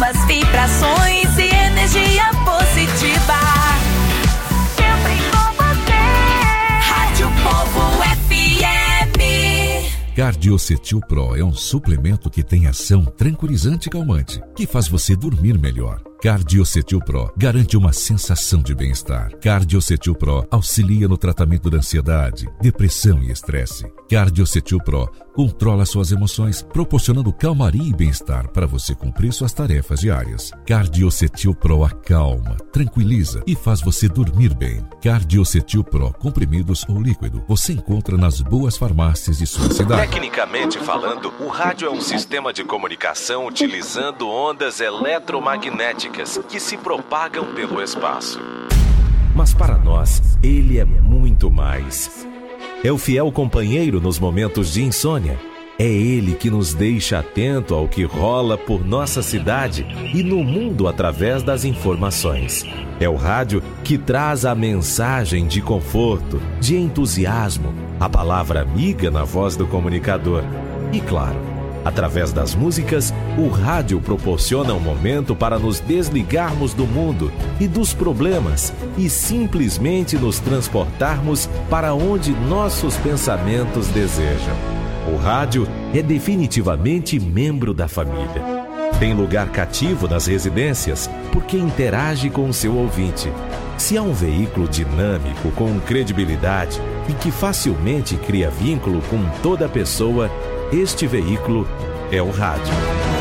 boas vibrações e energia positiva. Sempre com você. Rádio Povo FM. Cardiocetil Pro é um suplemento que tem ação tranquilizante e calmante, que faz você dormir melhor. Cardiocetil Pro garante uma sensação de bem-estar. Cardiocetil Pro auxilia no tratamento da ansiedade, depressão e estresse. Cardiocetil Pro controla suas emoções, proporcionando calmaria e bem-estar para você cumprir suas tarefas diárias. Cardiocetil Pro acalma, tranquiliza e faz você dormir bem. Cardiocetil Pro, comprimidos ou líquido, você encontra nas boas farmácias de sua cidade. Tecnicamente falando, o rádio é um sistema de comunicação utilizando ondas eletromagnéticas que se propagam pelo espaço. Mas para nós, ele é muito mais. É o fiel companheiro nos momentos de insônia. É ele que nos deixa atento ao que rola por nossa cidade e no mundo através das informações. É o rádio que traz a mensagem de conforto, de entusiasmo, a palavra amiga na voz do comunicador. E claro, através das músicas, o rádio proporciona um momento para nos desligarmos do mundo e dos problemas e simplesmente nos transportarmos para onde nossos pensamentos desejam. O rádio é definitivamente membro da família. Tem lugar cativo nas residências porque interage com o seu ouvinte. Se há um veículo dinâmico, com credibilidade e que facilmente cria vínculo com toda pessoa, este veículo é o rádio.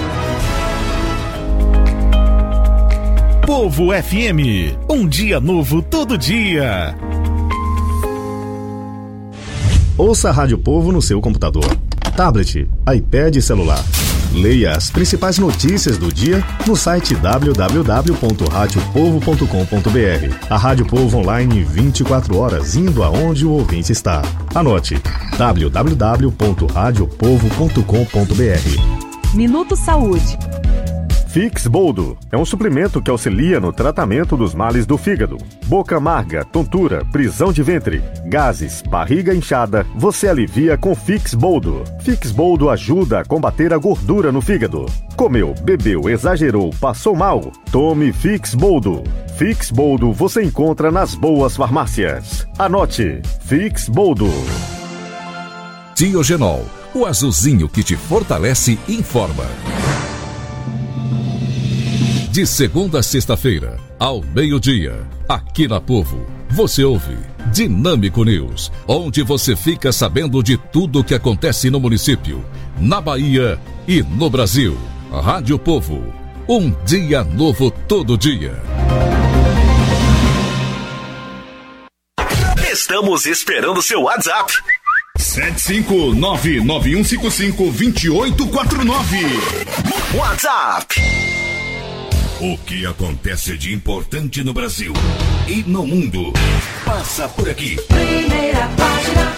Povo FM, um dia novo todo dia. Ouça a Rádio Povo no seu computador, tablet, iPad e celular. Leia as principais notícias do dia no site www.radiopovo.com.br. A Rádio Povo online 24 horas, indo aonde o ouvinte está. Anote: www.radiopovo.com.br. Minuto Saúde. Fix Boldo é um suplemento que auxilia no tratamento dos males do fígado. Boca amarga, tontura, prisão de ventre, gases, barriga inchada, você alivia com Fix Boldo. Fix Boldo ajuda a combater a gordura no fígado. Comeu, bebeu, exagerou, passou mal? Tome Fix Boldo. Fix Boldo você encontra nas boas farmácias. Anote: Fix Boldo. Diogenol, o azulzinho que te fortalece e informa. De segunda a sexta-feira, ao meio-dia, aqui na Povo, você ouve Dinâmico News, onde você fica sabendo de tudo o que acontece no município, na Bahia e no Brasil. Rádio Povo, um dia novo todo dia. Estamos esperando seu WhatsApp. 75991552849. WhatsApp. O que acontece de importante no Brasil e no mundo passa por aqui. Primeira página.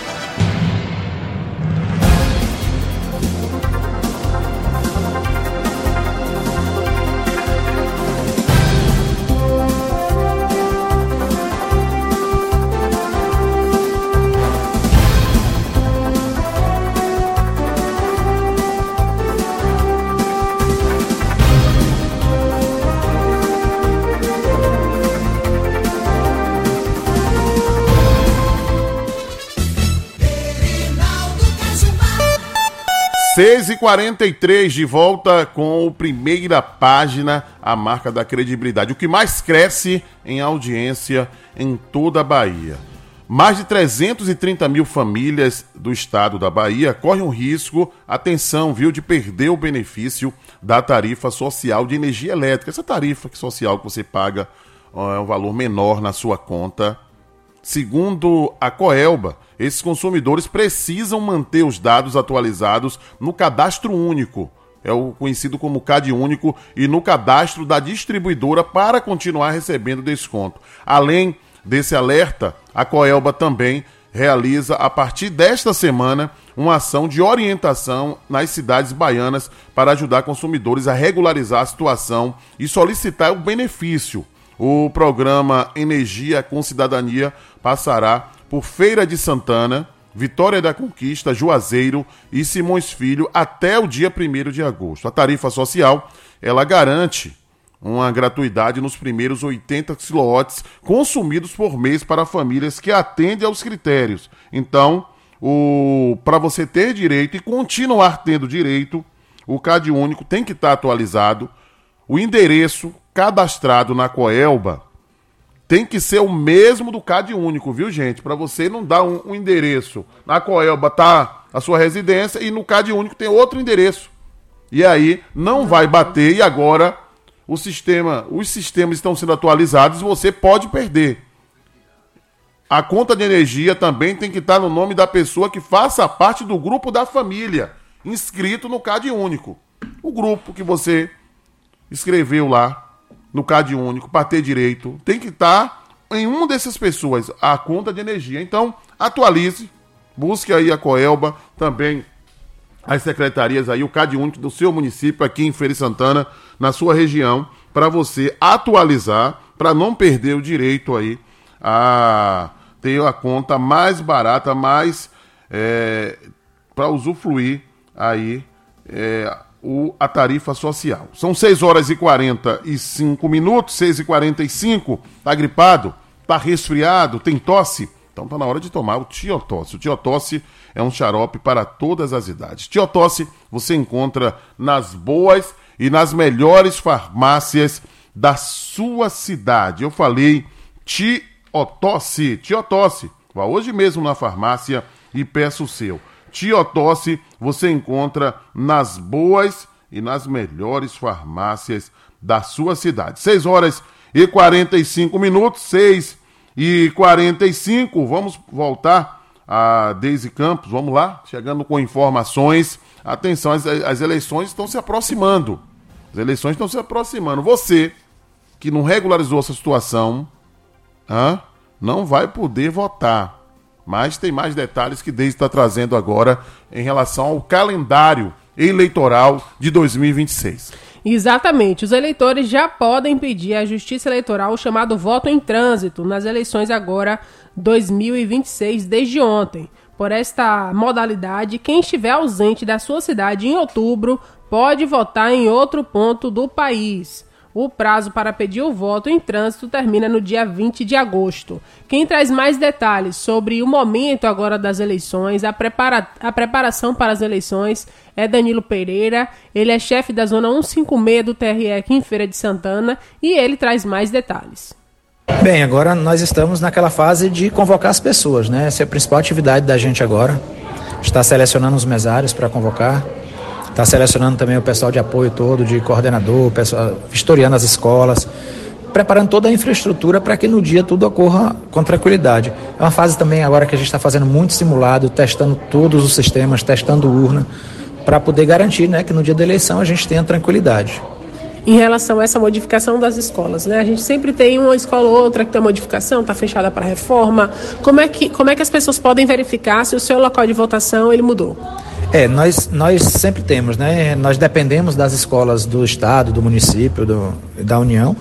Seis e 43 de volta com o Primeira Página, a marca da credibilidade. O que mais cresce em audiência em toda a Bahia. Mais de 330 mil famílias do estado da Bahia correm um risco, atenção, viu, de perder o benefício da tarifa social de energia elétrica. Essa tarifa social que você paga é um valor menor na sua conta. Segundo a Coelba, esses consumidores precisam manter os dados atualizados no Cadastro Único, é o conhecido como CAD Único, e no cadastro da distribuidora para continuar recebendo desconto. Além desse alerta, a Coelba também realiza, a partir desta semana, uma ação de orientação nas cidades baianas para ajudar consumidores a regularizar a situação e solicitar o benefício. O programa Energia com Cidadania passará por Feira de Santana, Vitória da Conquista, Juazeiro e Simões Filho até o dia 1º de agosto. A tarifa social, ela garante uma gratuidade nos primeiros 80 kW consumidos por mês para famílias que atendem aos critérios. Então, para você ter direito e continuar tendo direito, o CadÚnico tem que estar atualizado. O endereço cadastrado na Coelba tem que ser o mesmo do CadÚnico, viu, gente? Para você não dar um endereço. Na Coelba tá a sua residência e no CadÚnico tem outro endereço. E aí não vai bater e agora os sistemas estão sendo atualizados e você pode perder. A conta de energia também tem que estar no nome da pessoa que faça parte do grupo da família, inscrito no CadÚnico. O grupo que você escreveu lá no CadÚnico para ter direito tem que estar em uma dessas pessoas, a conta de energia. Então, atualize, busque aí a Coelba, também as secretarias aí, o CadÚnico do seu município aqui em Feira de Santana, na sua região, para você atualizar, para não perder o direito aí a ter a conta mais barata, mais para usufruir aí a tarifa social. São 6 horas e 45 minutos, 6h45, tá gripado, tá resfriado, tem tosse? Então tá na hora de tomar o Tiotosse. O Tiotosse é um xarope para todas as idades. Tiotosse você encontra nas boas e nas melhores farmácias da sua cidade. Eu falei Tiotosse. Tiotosse. Vá hoje mesmo na farmácia e peça o seu. Tiotosse você encontra nas boas e nas melhores farmácias da sua cidade. 6 horas e 45 minutos, 6h45, vamos voltar a Deise Campos, vamos lá, chegando com informações. Atenção, as eleições estão se aproximando. As eleições estão se aproximando. Você que não regularizou essa situação, não vai poder votar. Mas tem mais detalhes que Deise está trazendo agora em relação ao calendário eleitoral de 2026. Exatamente. Os eleitores já podem pedir à Justiça Eleitoral o chamado voto em trânsito nas eleições agora 2026 desde ontem. Por esta modalidade, quem estiver ausente da sua cidade em outubro pode votar em outro ponto do país. O prazo para pedir o voto em trânsito termina no dia 20 de agosto. Quem traz mais detalhes sobre o momento agora das eleições, a preparação para as eleições, é Danilo Pereira. Ele é chefe da Zona 156 do TRE aqui em Feira de Santana e ele traz mais detalhes. Bem, agora nós estamos naquela fase de convocar as pessoas, né? Essa é a principal atividade da gente agora. Está selecionando os mesários para convocar. Está selecionando também o pessoal de apoio todo, de coordenador, pessoal, vistoriando as escolas, preparando toda a infraestrutura para que no dia tudo ocorra com tranquilidade. É uma fase também agora que a gente está fazendo muito simulado, testando todos os sistemas, testando urna, para poder garantir, né, que no dia da eleição a gente tenha tranquilidade. Em relação a essa modificação das escolas, né? A gente sempre tem uma escola ou outra que tem modificação, está fechada para reforma. Como é que as pessoas podem verificar se o seu local de votação ele mudou? Nós sempre temos, né? Nós dependemos das escolas do estado, do município, da União.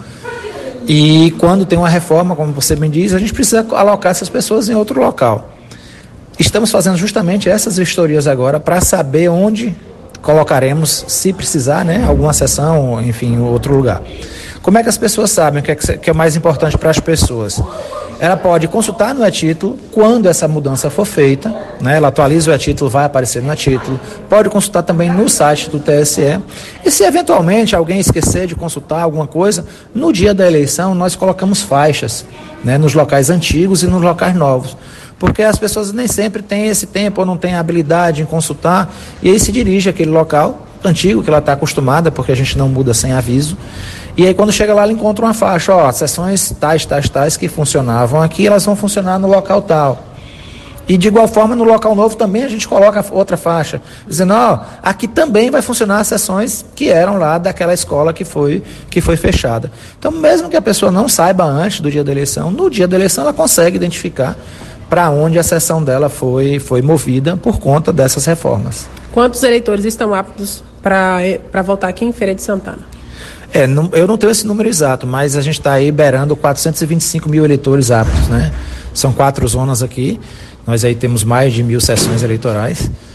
E quando tem uma reforma, como você bem diz, a gente precisa alocar essas pessoas em outro local. Estamos fazendo justamente essas vistorias agora para saber onde colocaremos, se precisar, né? Alguma seção, enfim, outro lugar. Como é que as pessoas sabem o que é mais importante para as pessoas? Ela pode consultar no e-título quando essa mudança for feita, né? Ela atualiza o e-título, vai aparecer no e-título. Pode consultar também no site do TSE. E se eventualmente alguém esquecer de consultar alguma coisa, no dia da eleição nós colocamos faixas, né? Nos locais antigos e nos locais novos. Porque as pessoas nem sempre têm esse tempo ou não têm habilidade em consultar, e aí se dirige àquele local antigo que ela está acostumada, porque a gente não muda sem aviso. E aí quando chega lá ela encontra uma faixa, sessões tais que funcionavam aqui, elas vão funcionar no local tal. E de igual forma no local novo também a gente coloca outra faixa, dizendo, aqui também vai funcionar as sessões que eram lá daquela escola que foi fechada. Então mesmo que a pessoa não saiba antes do dia da eleição, no dia da eleição ela consegue identificar para onde a sessão dela foi movida por conta dessas reformas. Quantos eleitores estão aptos para votar aqui em Feira de Santana? Eu não tenho esse número exato, mas a gente está aí beirando 425 mil eleitores aptos, né? São 4 zonas aqui, nós aí temos mais de 1.000 sessões eleitorais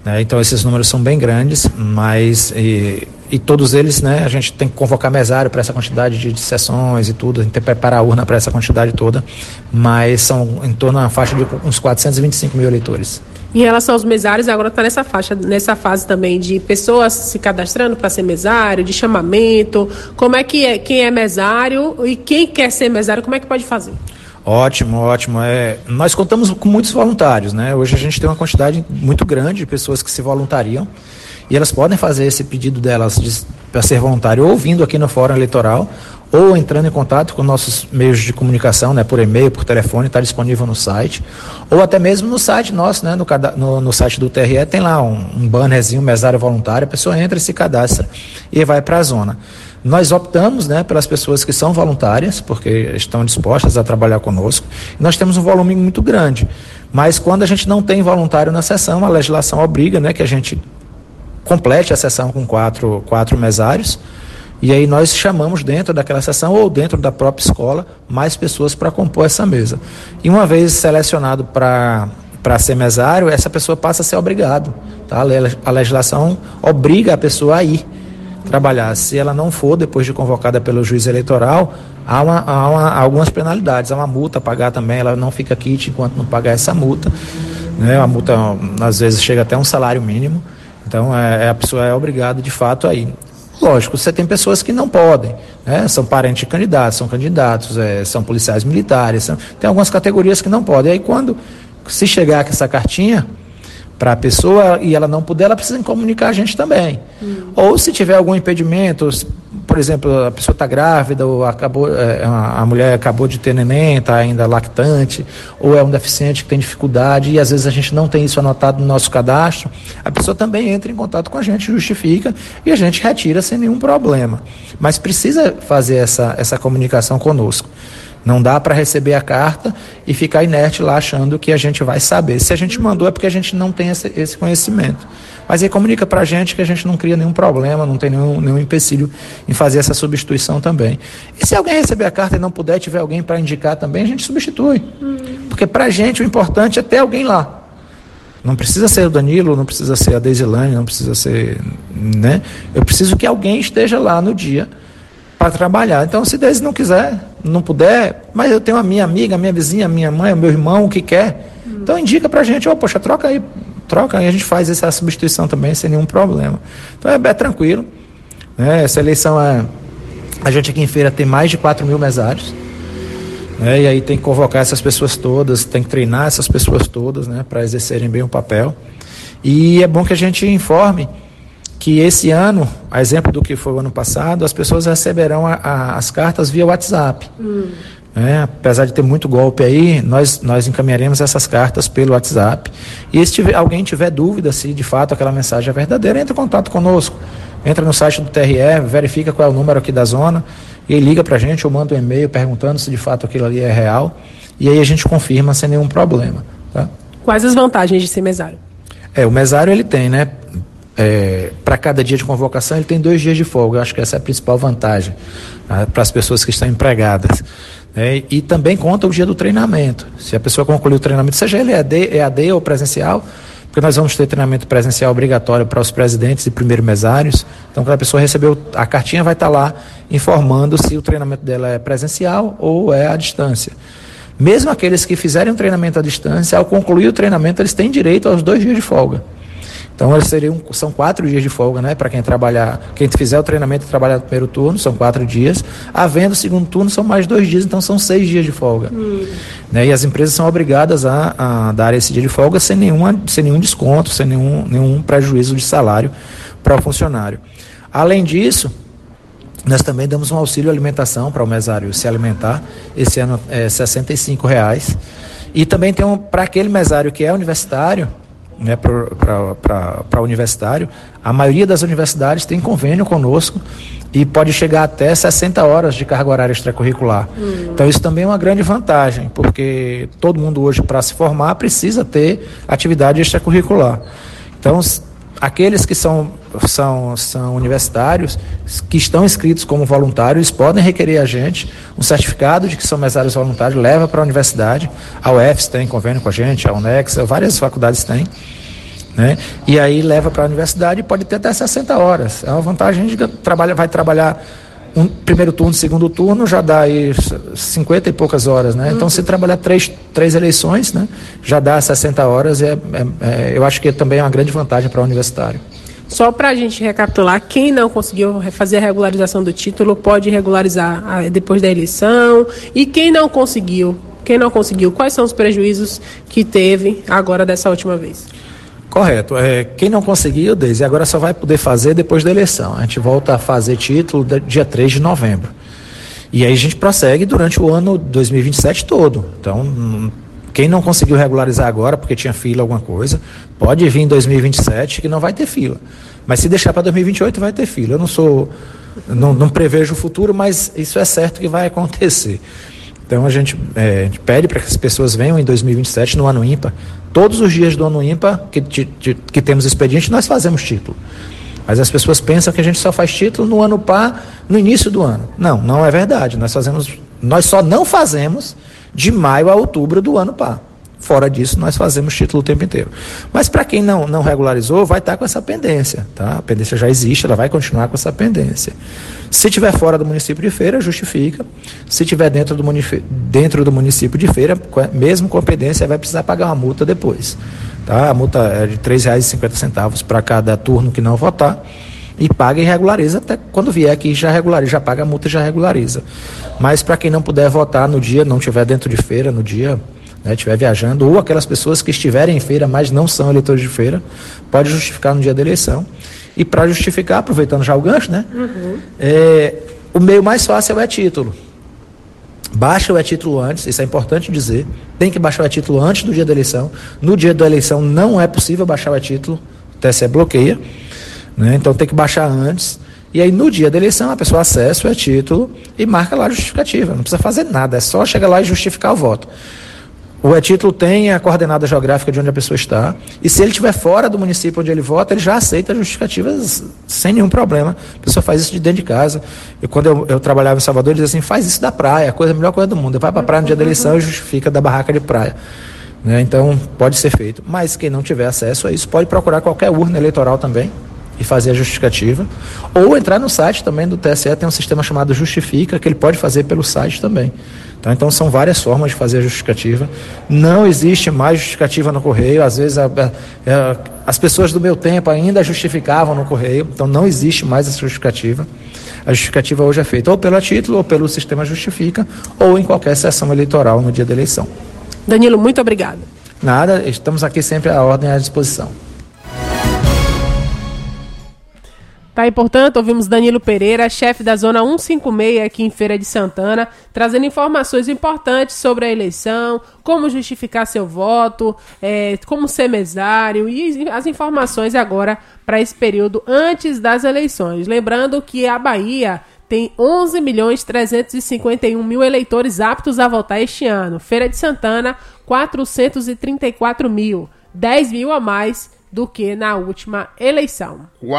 né? Então esses números são bem grandes, mas e todos eles, né, a gente tem que convocar mesário para essa quantidade de sessões e tudo, a gente tem que preparar a urna para essa quantidade toda, mas são em torno da faixa de uns 425 mil eleitores. Em relação aos mesários, agora está nessa fase também de pessoas se cadastrando para ser mesário, de chamamento. Como é que quem é mesário e quem quer ser mesário, como é que pode fazer? Ótimo. Nós contamos com muitos voluntários, né? Hoje a gente tem uma quantidade muito grande de pessoas que se voluntariam e elas podem fazer esse pedido delas para ser voluntário ou vindo aqui no Fórum Eleitoral ou entrando em contato com nossos meios de comunicação, né, por e-mail, por telefone, está disponível no site, ou até mesmo no site nosso, né, no site do TRE, tem lá um bannerzinho, mesário voluntário, a pessoa entra e se cadastra e vai para a zona. Nós optamos, né, pelas pessoas que são voluntárias, porque estão dispostas a trabalhar conosco, e nós temos um volume muito grande, mas quando a gente não tem voluntário na sessão, a legislação obriga, né, que a gente complete a sessão com quatro mesários, e aí nós chamamos dentro daquela sessão ou dentro da própria escola mais pessoas para compor essa mesa. E uma vez selecionado para ser mesário, essa pessoa passa a ser obrigado. Tá? A legislação obriga a pessoa a ir trabalhar. Se ela não for, depois de convocada pelo juiz eleitoral, há algumas penalidades. Há uma multa a pagar também, ela não fica quite enquanto não pagar essa multa. Né? A multa, às vezes, chega até um salário mínimo. Então, a pessoa é obrigada, de fato, a ir. Lógico, você tem pessoas que não podem, né? São parentes de candidatos, são candidatos, são policiais militares, tem algumas categorias que não podem. Aí quando se chegar com essa cartinha para a pessoa e ela não puder, ela precisa comunicar a gente também. Ou se tiver algum impedimento, por exemplo, a pessoa está grávida, ou a mulher acabou de ter neném, está ainda lactante, ou é um deficiente que tem dificuldade, e às vezes a gente não tem isso anotado no nosso cadastro, a pessoa também entra em contato com a gente, justifica, e a gente retira sem nenhum problema. Mas precisa fazer essa comunicação conosco. Não dá para receber a carta e ficar inerte lá achando que a gente vai saber. Se a gente mandou é porque a gente não tem esse conhecimento. Mas aí comunica para a gente que a gente não cria nenhum problema, não tem nenhum empecilho em fazer essa substituição também. E se alguém receber a carta e não puder, tiver alguém para indicar também, a gente substitui. Porque para a gente o importante é ter alguém lá. Não precisa ser o Danilo, não precisa ser a Deisilane, não precisa ser... né? Eu preciso que alguém esteja lá no dia para trabalhar. Então, se Deise não quiser, não puder, mas eu tenho a minha amiga, a minha vizinha, a minha mãe, o meu irmão, o que quer, então indica pra gente, poxa, troca aí, a gente faz essa substituição também sem nenhum problema. Então é tranquilo, né? Essa eleição a gente aqui em Feira tem mais de 4 mil mesários, né? E aí tem que convocar essas pessoas todas, tem que treinar essas pessoas todas, né, para exercerem bem o papel. E é bom que a gente informe que esse ano, a exemplo do que foi o ano passado, as pessoas receberão as cartas via WhatsApp. Apesar de ter muito golpe aí, nós encaminharemos essas cartas pelo WhatsApp. E se alguém tiver dúvida se de fato aquela mensagem é verdadeira, entre em contato conosco. Entra no site do TRE, verifica qual é o número aqui da zona, e liga pra gente ou manda um e-mail perguntando se de fato aquilo ali é real. E aí a gente confirma sem nenhum problema. Tá? Quais as vantagens de ser mesário? O mesário ele tem, né? Para cada dia de convocação ele tem 2 dias de folga. Eu acho que essa é a principal vantagem, tá? Para as pessoas que estão empregadas, e também conta o dia do treinamento. Se a pessoa concluir o treinamento, seja ele EAD ou presencial, porque nós vamos ter treinamento presencial obrigatório para os presidentes e primeiros mesários. Então, quando a pessoa recebeu a cartinha, vai estar lá informando se o treinamento dela é presencial ou é à distância. Mesmo aqueles que fizerem um treinamento à distância, ao concluir o treinamento, eles têm direito aos 2 dias de folga. Então, são 4 dias de folga, né? Para quem trabalhar, quem fizer o treinamento e trabalhar no primeiro turno, são 4 dias. Havendo o segundo turno, são mais 2 dias, então são 6 dias de folga. Né? E as empresas são obrigadas a dar esse dia de folga sem nenhum desconto, sem nenhum prejuízo de salário para o funcionário. Além disso, nós também damos um auxílio alimentação para o mesário se alimentar. Esse ano é R$65. E também tem para aquele mesário que é universitário, né, para universitário, a maioria das universidades tem convênio conosco e pode chegar até 60 horas de carga horária extracurricular. Então isso também é uma grande vantagem, porque todo mundo hoje, para se formar, precisa ter atividade extracurricular. Então, aqueles que são universitários, que estão inscritos como voluntários, podem requerer a gente um certificado de que são mesários voluntários, leva para a universidade. A UFS tem convênio com a gente, a UNEX, várias faculdades têm. né? E aí leva para a universidade e pode ter até 60 horas. É uma vantagem de vai trabalhar um primeiro turno, segundo turno, já dá aí 50 e poucas horas, né? Então, se trabalhar três eleições, né, já dá 60 horas, eu acho que também é uma grande vantagem para o universitário. Só para a gente recapitular, quem não conseguiu fazer a regularização do título pode regularizar depois da eleição, e quem não conseguiu, quais são os prejuízos que teve agora dessa última vez? Correto. Quem não conseguiu, Deise, agora só vai poder fazer depois da eleição. A gente volta a fazer título dia 3 de novembro. E aí a gente prossegue durante o ano 2027 todo. Então, quem não conseguiu regularizar agora, porque tinha fila, alguma coisa, pode vir em 2027 que não vai ter fila. Mas se deixar para 2028 vai ter fila. Eu não prevejo o futuro, mas isso é certo que vai acontecer. Então a gente pede para que as pessoas venham em 2027 no ano ímpar. Todos os dias do ano ímpar que temos expediente, nós fazemos título. Mas as pessoas pensam que a gente só faz título no ano par, no início do ano. Não é verdade. Nós só não fazemos de maio a outubro do ano par. Fora disso, nós fazemos título o tempo inteiro. Mas para quem não regularizou, vai estar com essa pendência. Tá? A pendência já existe, ela vai continuar com essa pendência. Se estiver fora do município de Feira, justifica. Se estiver dentro do município de Feira, mesmo com a pendência, vai precisar pagar uma multa depois. Tá? A multa é de R$ 3,50 para cada turno que não votar. E paga e regulariza, até quando vier aqui já regulariza, já paga a multa e já regulariza. Mas para quem não puder votar no dia, não estiver dentro de Feira no dia, estiver viajando, ou aquelas pessoas que estiverem em Feira, mas não são eleitores de Feira, pode justificar no dia da eleição. E para justificar, aproveitando já o gancho, o meio mais fácil é o e-título. Baixa o e-título antes, isso é importante dizer, tem que baixar o e-título antes do dia da eleição. No dia da eleição não é possível baixar o e-título, o TSE bloqueia, né? Então tem que baixar antes. E aí no dia da eleição a pessoa acessa o e-título e marca lá a justificativa, não precisa fazer nada, é só chegar lá e justificar o voto. O e-título tem a coordenada geográfica de onde a pessoa está, e se ele estiver fora do município onde ele vota, ele já aceita justificativas sem nenhum problema. A pessoa faz isso de dentro de casa. Quando eu trabalhava em Salvador, ele dizia assim, faz isso da praia, a melhor coisa do mundo. Vai para a praia no dia da eleição e justifica da barraca de praia. Né? Então, pode ser feito. Mas quem não tiver acesso a isso, pode procurar qualquer urna eleitoral também e fazer a justificativa. Ou entrar no site também do TSE, tem um sistema chamado Justifica, que ele pode fazer pelo site também. Então são várias formas de fazer a justificativa. Não existe mais justificativa no correio. Às vezes as pessoas do meu tempo ainda justificavam no correio. Então não existe mais essa justificativa. A justificativa hoje é feita ou pelo título, ou pelo sistema Justifica, ou em qualquer sessão eleitoral no dia da eleição. Danilo, muito obrigado. Nada, estamos aqui sempre à ordem e à disposição. Tá aí, portanto, ouvimos Danilo Pereira, chefe da Zona 156 aqui em Feira de Santana, trazendo informações importantes sobre a eleição, como justificar seu voto, como ser mesário e as informações agora para esse período antes das eleições. Lembrando que a Bahia tem 11.351.000 eleitores aptos a votar este ano. Feira de Santana, 434.000, 10.000 a mais do que na última eleição.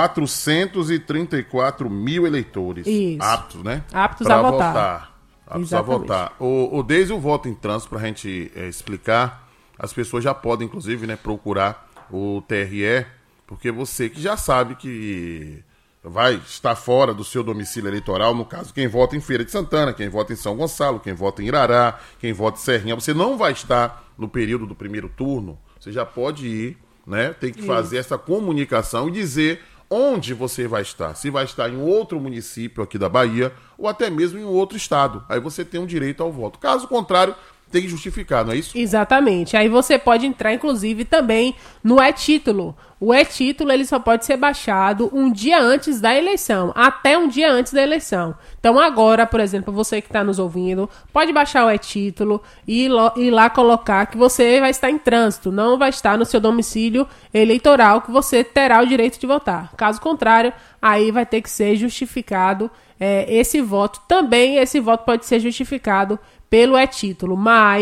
434 mil eleitores. Isso. Aptos, né? Aptos a votar. Aptos a votar. Desde o voto em trânsito, para a gente explicar, as pessoas já podem, inclusive, procurar o TRE, porque você que já sabe que vai estar fora do seu domicílio eleitoral, no caso, quem vota em Feira de Santana, quem vota em São Gonçalo, quem vota em Irará, quem vota em Serrinha, você não vai estar no período do primeiro turno, você já pode ir, tem que fazer essa comunicação e dizer onde você vai estar. Se vai estar em outro município aqui da Bahia ou até mesmo em outro estado. Aí você tem um direito ao voto. Caso contrário, tem que justificar, não é isso? Exatamente. Aí você pode entrar, inclusive, também no e-título. O e-título ele só pode ser baixado um dia antes da eleição, até um dia antes da eleição. Então agora, por exemplo, você que está nos ouvindo, pode baixar o e-título e ir lá colocar que você vai estar em trânsito, não vai estar no seu domicílio eleitoral, que você terá o direito de votar. Caso contrário, aí vai ter que ser justificado esse voto. Também esse voto pode ser justificado pelo e-título, mas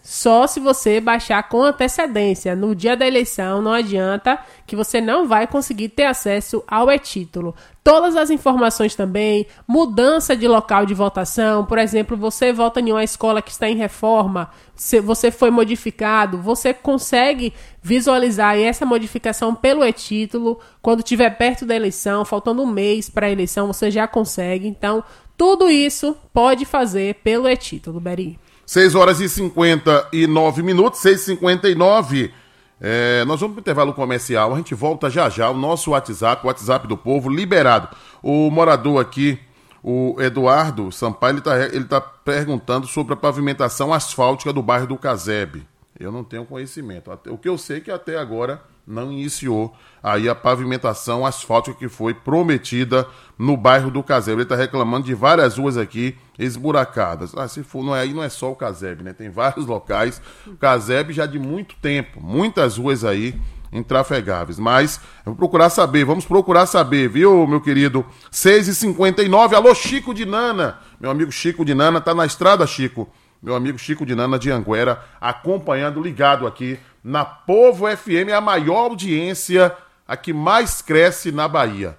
só se você baixar com antecedência. No dia da eleição, não adianta, que você não vai conseguir ter acesso ao e-título. Todas as informações também, mudança de local de votação, por exemplo, você vota em uma escola que está em reforma, se você foi modificado, você consegue visualizar essa modificação pelo e-título. Quando estiver perto da eleição, faltando um mês para a eleição, você já consegue. Então, tudo isso pode fazer pelo e-título, Beri. 6 horas e 59 minutos, 6h59. Nós vamos para o intervalo comercial, a gente volta já já. O nosso WhatsApp, o WhatsApp do povo, liberado. O morador aqui, o Eduardo Sampaio, ele tá perguntando sobre a pavimentação asfáltica do bairro do Casebre. Eu não tenho conhecimento. O que eu sei é que até agora não iniciou aí a pavimentação asfáltica que foi prometida no bairro do Casebre. Ele está reclamando de várias ruas aqui esburacadas. Se for, não é só o Casebre, né? Tem vários locais. O Casebre já de muito tempo, muitas ruas aí intrafegáveis. Mas vamos procurar saber, viu, meu querido? 6h59, alô, Chico de Nana. Meu amigo Chico de Nana, tá na estrada, Chico. Meu amigo Chico de Nana de Anguera, acompanhando, ligado aqui na Povo FM, a maior audiência, a que mais cresce na Bahia.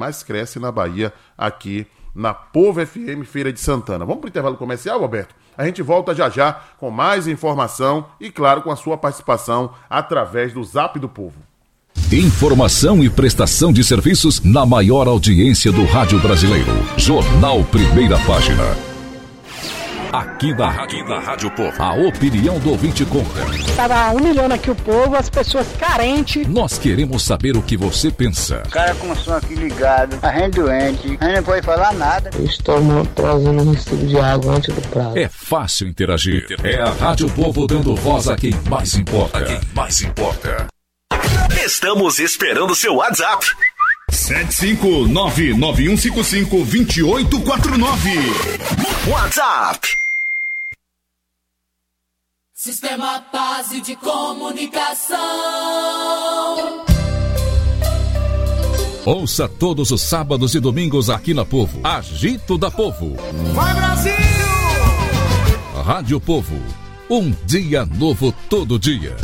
Aqui na Povo FM, Feira de Santana. Vamos para o intervalo comercial, Roberto? A gente volta já já com mais informação e, claro, com a sua participação através do Zap do Povo. Informação e prestação de serviços na maior audiência do rádio brasileiro. Jornal Primeira Página. Aqui na Rádio Povo, a opinião do ouvinte conta. Estava humilhando aqui o povo, as pessoas carentes. Nós queremos saber o que você pensa. O cara com o som aqui ligado, a gente doente, a gente não pode falar nada. Estou trazendo um recibo de água antes do prazo. É fácil interagir. É a Rádio Povo dando voz a quem mais importa. Estamos esperando seu WhatsApp. 759-9155-2849. WhatsApp. Sistema Paz de Comunicação. Ouça todos os sábados e domingos aqui na Povo. Agito da Povo. Vai, Brasil! Rádio Povo. Um dia novo todo dia.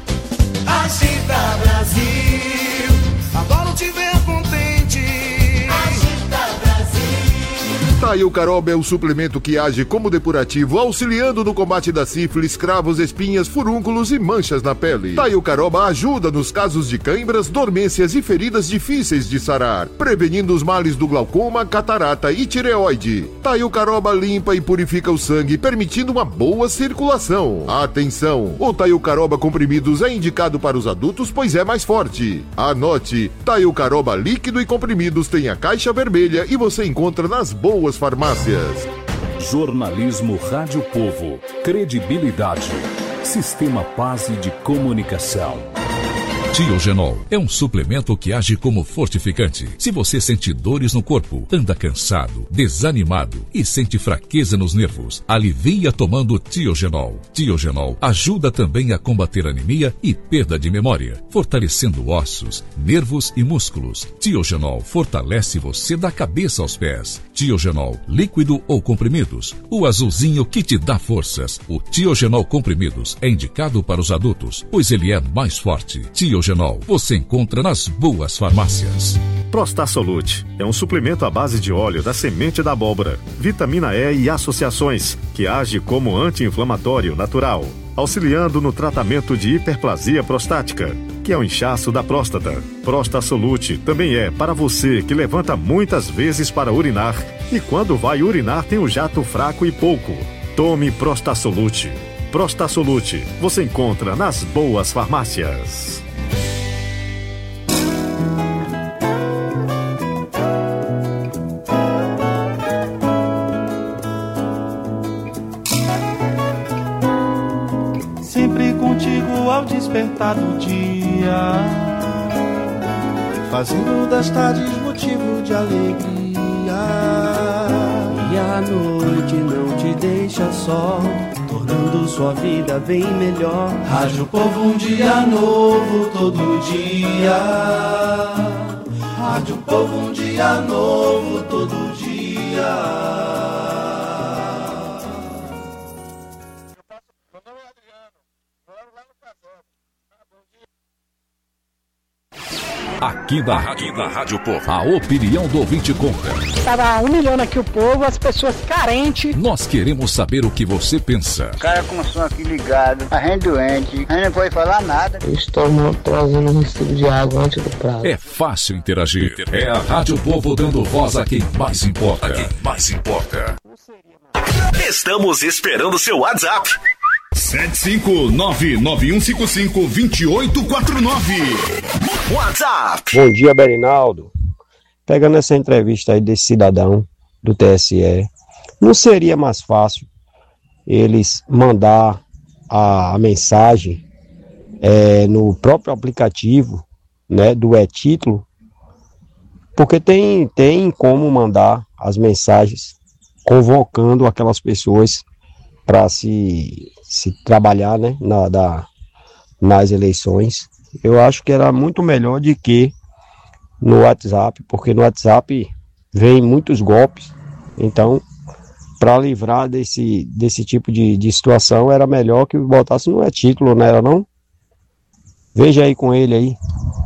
Agita, Brasil. Adoro te ver contente. Agita, Brasil. Taio Caroba é o suplemento que age como depurativo, auxiliando no combate da sífilis, cravos, espinhas, furúnculos e manchas na pele. Taio Caroba ajuda nos casos de cãibras, dormências e feridas difíceis de sarar, prevenindo os males do glaucoma, catarata e tireoide. Taio Caroba limpa e purifica o sangue, permitindo uma boa circulação. Atenção! O Taio Caroba comprimidos é indicado para os adultos, pois é mais forte. Anote: Taio Caroba líquido e comprimidos tem a caixa vermelha e você encontra nas boas farmácias. Jornalismo Rádio Povo. Credibilidade. Sistema Paz de Comunicação. Tiogenol é um suplemento que age como fortificante. Se você sente dores no corpo, anda cansado, desanimado e sente fraqueza nos nervos, alivia tomando Tiogenol. Tiogenol ajuda também a combater anemia e perda de memória, fortalecendo ossos, nervos e músculos. Tiogenol fortalece você da cabeça aos pés. Tiogenol, líquido ou comprimidos, o azulzinho que te dá forças. O Tiogenol comprimidos é indicado para os adultos, pois ele é mais forte. Tiogenol você encontra nas boas farmácias. Prostasolute é um suplemento à base de óleo da semente da abóbora, vitamina E e associações, que age como anti-inflamatório natural, auxiliando no tratamento de hiperplasia prostática, que é o inchaço da próstata. Prostasolute também é para você que levanta muitas vezes para urinar e quando vai urinar tem um jato fraco e pouco. Tome Prostasolute. Prostasolute você encontra nas boas farmácias. Sempre contigo ao despertar do dia, fazendo das tardes motivo de alegria. E a noite não te deixa só, tornando sua vida bem melhor. Rádio Povo, um dia novo todo dia. Rádio Povo, um dia novo todo dia. Aqui na Rádio Povo, a opinião do ouvinte conta. Tava humilhando aqui o povo, as pessoas carentes. Nós queremos saber o que você pensa. O cara com o som aqui ligado, a gente doente, a gente não pode falar nada. Eu estou trazendo um recibo de água antes do prazo. É fácil interagir. É a Rádio Povo dando voz a quem mais importa. Estamos esperando seu WhatsApp. 759-9155-2849. WhatsApp. Bom dia, Berinaldo. Pegando essa entrevista aí desse cidadão do TSE, não seria mais fácil eles mandar a mensagem no próprio aplicativo, né, do e-título? Porque tem como mandar as mensagens convocando aquelas pessoas para se trabalhar, né, nas eleições. Eu acho que era muito melhor do que no WhatsApp, porque no WhatsApp vem muitos golpes. Então, para livrar desse tipo de situação, era melhor que botasse no e-título, não era não? Veja aí com ele aí.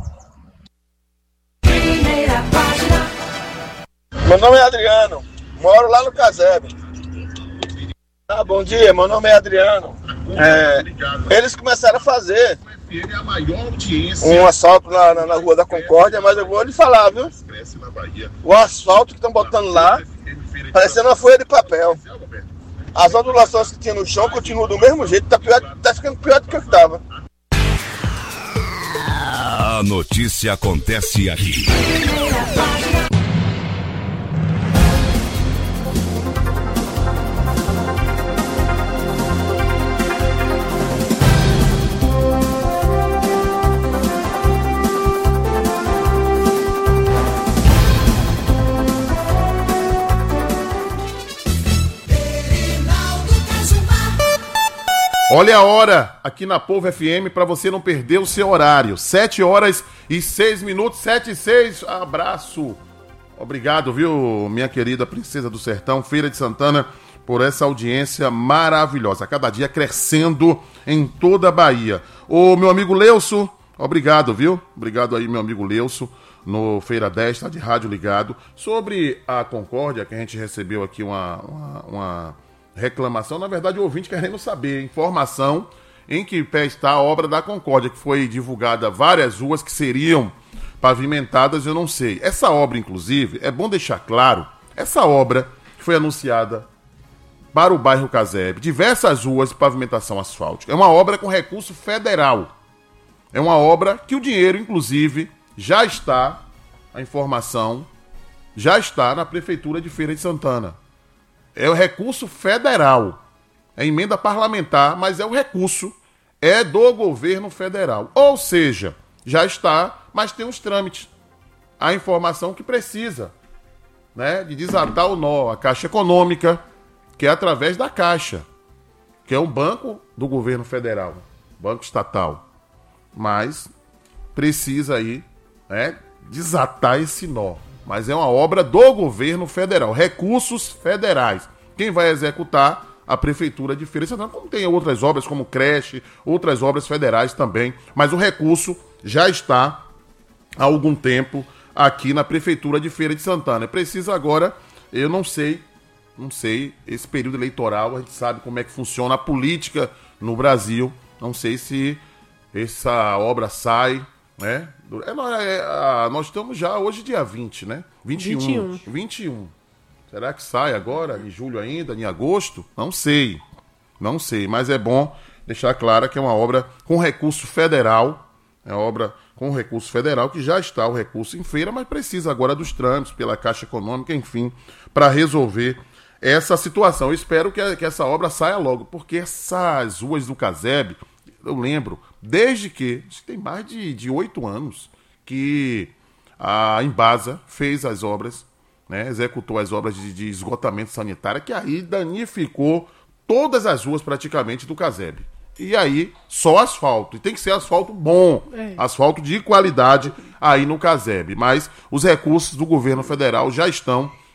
Meu nome é Adriano, moro lá no Caseb. Bom dia, meu nome é Adriano. Eles começaram a fazer um asfalto na Rua da Concórdia, mas eu vou lhe falar, viu? O asfalto que estão botando lá, parecendo uma folha de papel. As ondulações que tinha no chão continuam do mesmo jeito, tá ficando pior do que eu estava. A notícia acontece aqui. Olha a hora aqui na Povo FM para você não perder o seu horário. 7h06, 7 e 6. Abraço. Obrigado, viu, minha querida Princesa do Sertão, Feira de Santana, por essa audiência maravilhosa. Cada dia crescendo em toda a Bahia. Ô, meu amigo Leuso, obrigado, viu? Obrigado aí, meu amigo Leuso, no Feira 10, tá de rádio ligado. Sobre a Concórdia, que a gente recebeu aqui uma reclamação, na verdade o ouvinte querendo saber, informação em que pé está a obra da Concórdia, que foi divulgada várias ruas que seriam pavimentadas, eu não sei. Essa obra, inclusive, é bom deixar claro, essa obra foi anunciada para o bairro Caseb, diversas ruas de pavimentação asfáltica. É uma obra com recurso federal. É uma obra que o dinheiro, inclusive, já está, a informação, já está na Prefeitura de Feira de Santana. É o recurso federal. É emenda parlamentar, mas é o recurso. É do governo federal. Ou seja, já está, mas tem os trâmites. A informação que precisa, né, de desatar o nó. A Caixa Econômica, que é através da Caixa, que é um banco do governo federal, banco estatal. Mas precisa aí, né, desatar esse nó. Mas é uma obra do governo federal, recursos federais. Quem vai executar? A Prefeitura de Feira de Santana, como tem outras obras, como creche, outras obras federais também. Mas o recurso já está há algum tempo aqui na Prefeitura de Feira de Santana. Precisa agora, eu não sei, esse período eleitoral, a gente sabe como é que funciona a política no Brasil. Não sei se essa obra sai, né? Nós estamos já hoje dia 20, né? 21. Será que sai agora, em julho ainda, em agosto? Não sei, mas é bom deixar claro que é uma obra com recurso federal, é uma obra com recurso federal, que já está o recurso em feira, mas precisa agora dos trâmites pela Caixa Econômica, enfim, para resolver essa situação. Eu espero que essa obra saia logo, porque essas ruas do Caseb, eu lembro, desde que, acho que tem mais de 8 anos, que a Embasa fez as obras, né, executou as obras de esgotamento sanitário, que aí danificou todas as ruas praticamente do Caseb. E aí, só asfalto. E tem que ser asfalto bom, asfalto de qualidade aí no Caseb. Mas os recursos do governo federal já estão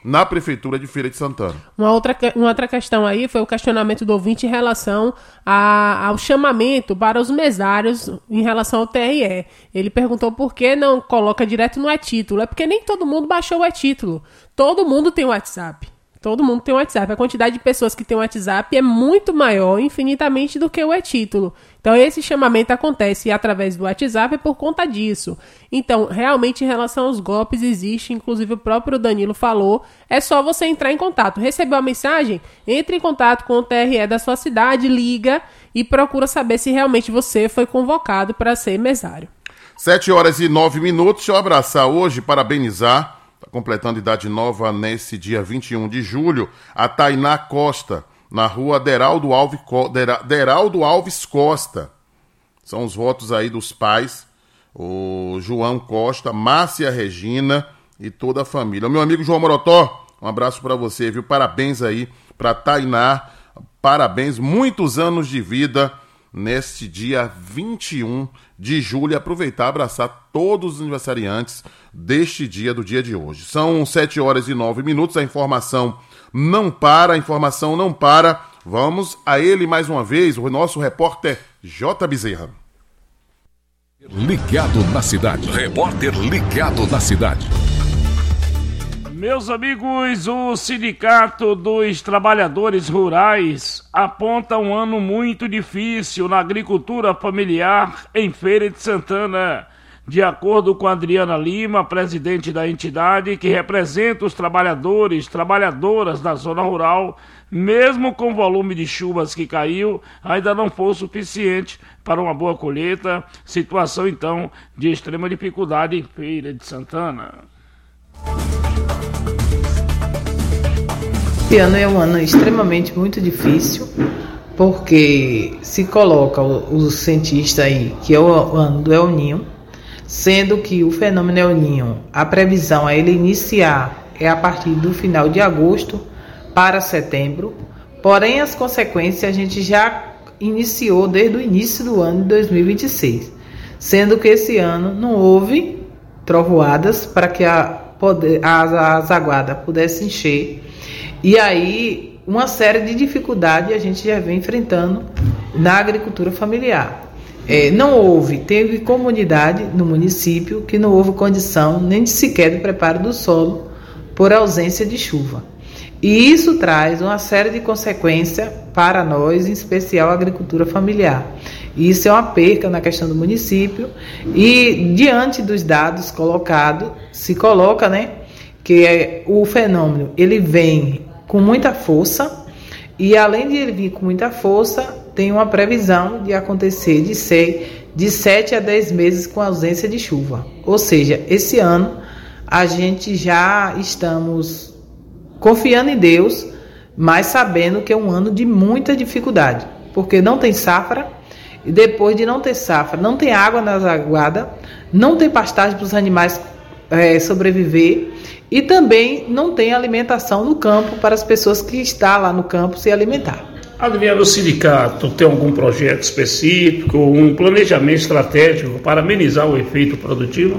na Prefeitura de Feira de Santana. Uma outra questão aí foi o questionamento do ouvinte em relação ao chamamento para os mesários em relação ao TRE. Ele perguntou por que não coloca direto no e-título. É porque nem todo mundo baixou o e-título. Todo mundo tem o WhatsApp. Todo mundo tem um WhatsApp. A quantidade de pessoas que tem um WhatsApp é muito maior, infinitamente, do que o e-título. Então, esse chamamento acontece através do WhatsApp por conta disso. Então, realmente, em relação aos golpes, existe, inclusive o próprio Danilo falou, é só você entrar em contato. Recebeu a mensagem? Entre em contato com o TRE da sua cidade, liga e procura saber se realmente você foi convocado para ser mesário. 7h09. Deixa eu abraçar hoje, parabenizar, completando idade nova nesse dia 21 de julho, a Tainá Costa, na rua Deraldo Alves Costa. São os votos aí dos pais, o João Costa, Márcia Regina e toda a família. Meu amigo João Morotó, um abraço para você, viu? Parabéns aí para Tainá, parabéns, muitos anos de vida neste dia 21 de julho e aproveitar e abraçar todos os aniversariantes deste dia, do dia de hoje. São 7h09, a informação não para. Vamos a ele mais uma vez, o nosso repórter J. Bezerra. Ligado na cidade. Repórter ligado na cidade. Meus amigos, o Sindicato dos Trabalhadores Rurais aponta um ano muito difícil na agricultura familiar em Feira de Santana. De acordo com Adriana Lima, presidente da entidade, que representa os trabalhadores, trabalhadoras da zona rural, mesmo com o volume de chuvas que caiu, ainda não foi suficiente para uma boa colheita, situação então de extrema dificuldade em Feira de Santana. Esse ano é um ano extremamente muito difícil, porque se coloca o cientista aí, que é o ano do El Niño, sendo que o fenômeno El Niño, a previsão a ele iniciar é a partir do final de agosto para setembro, porém as consequências a gente já iniciou desde o início do ano de 2026, sendo que esse ano não houve trovoadas para que a aguada pudesse encher. E aí, uma série de dificuldades a gente já vem enfrentando na agricultura familiar. Teve comunidade no município que não houve condição nem de sequer de preparo do solo por ausência de chuva. E isso traz uma série de consequências para nós, em especial a agricultura familiar. Isso é uma perca na questão do município e, diante dos dados colocados, se coloca, que o fenômeno ele vem com muita força e, além de ele vir com muita força, tem uma previsão de acontecer de 7 a 10 meses com ausência de chuva. Ou seja, esse ano a gente já estamos confiando em Deus, mas sabendo que é um ano de muita dificuldade, porque não tem safra, e depois de não ter safra, não tem água nas aguadas, não tem pastagem para os animais sobreviver, e também não tem alimentação no campo para as pessoas que estão lá no campo se alimentar. Adriano, o sindicato tem algum projeto específico, um planejamento estratégico para amenizar o efeito produtivo?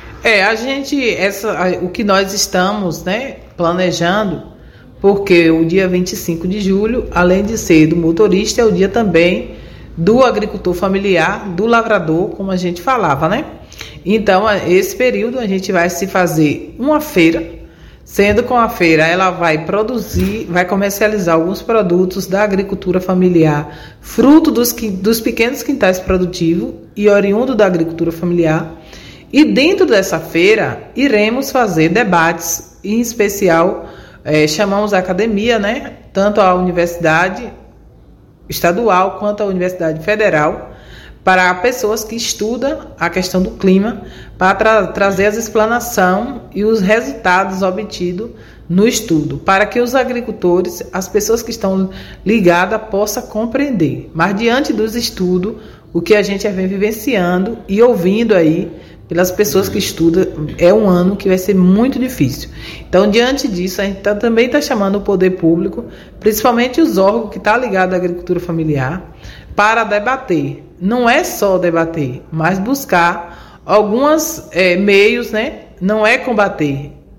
O que nós estamos planejando, porque o dia 25 de julho, além de ser do motorista, é o dia também do agricultor familiar, do lavrador, como a gente falava, Então, esse período a gente vai se fazer uma feira, sendo com a feira ela vai produzir, vai comercializar alguns produtos da agricultura familiar, fruto dos pequenos quintais produtivos e oriundo da agricultura familiar. E dentro dessa feira iremos fazer debates, em especial chamamos a academia, tanto a universidade estadual quanto a universidade federal, para pessoas que estudam a questão do clima, para trazer as explanações e os resultados obtidos no estudo, para que os agricultores, as pessoas que estão ligadas, possam compreender. Mas diante dos estudos, o que a gente vem vivenciando e ouvindo aí pelas pessoas que estudam, é um ano que vai ser muito difícil. Então, diante disso, a gente também está chamando o poder público, principalmente os órgãos que estão ligados à agricultura familiar, para debater. Não é só debater, mas buscar alguns meios, não é combater,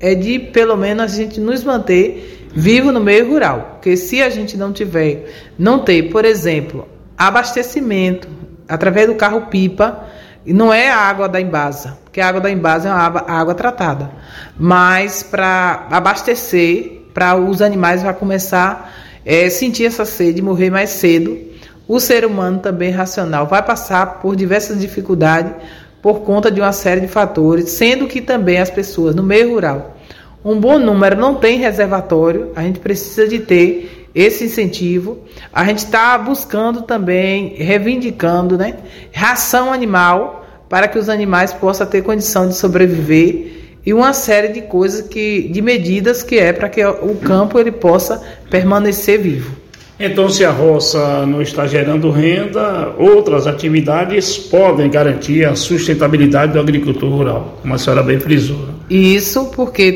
é de, pelo menos, a gente nos manter vivo no meio rural. Porque se a gente não ter, por exemplo, abastecimento através do carro-pipa, e não é a água da Embasa, porque a água da Embasa é uma água tratada, mas para abastecer, para os animais vai começar a sentir essa sede, morrer mais cedo. O ser humano também racional vai passar por diversas dificuldades por conta de uma série de fatores, sendo que também as pessoas no meio rural, um bom número não tem reservatório, a gente precisa de ter esse incentivo. A gente está buscando também, reivindicando, né, ração animal, para que os animais possam ter condição de sobreviver, e uma série de coisas, de medidas que é para que o campo ele possa permanecer vivo. Então, se a roça não está gerando renda, outras atividades podem garantir a sustentabilidade do agricultor rural, como a senhora bem frisou. Isso, porque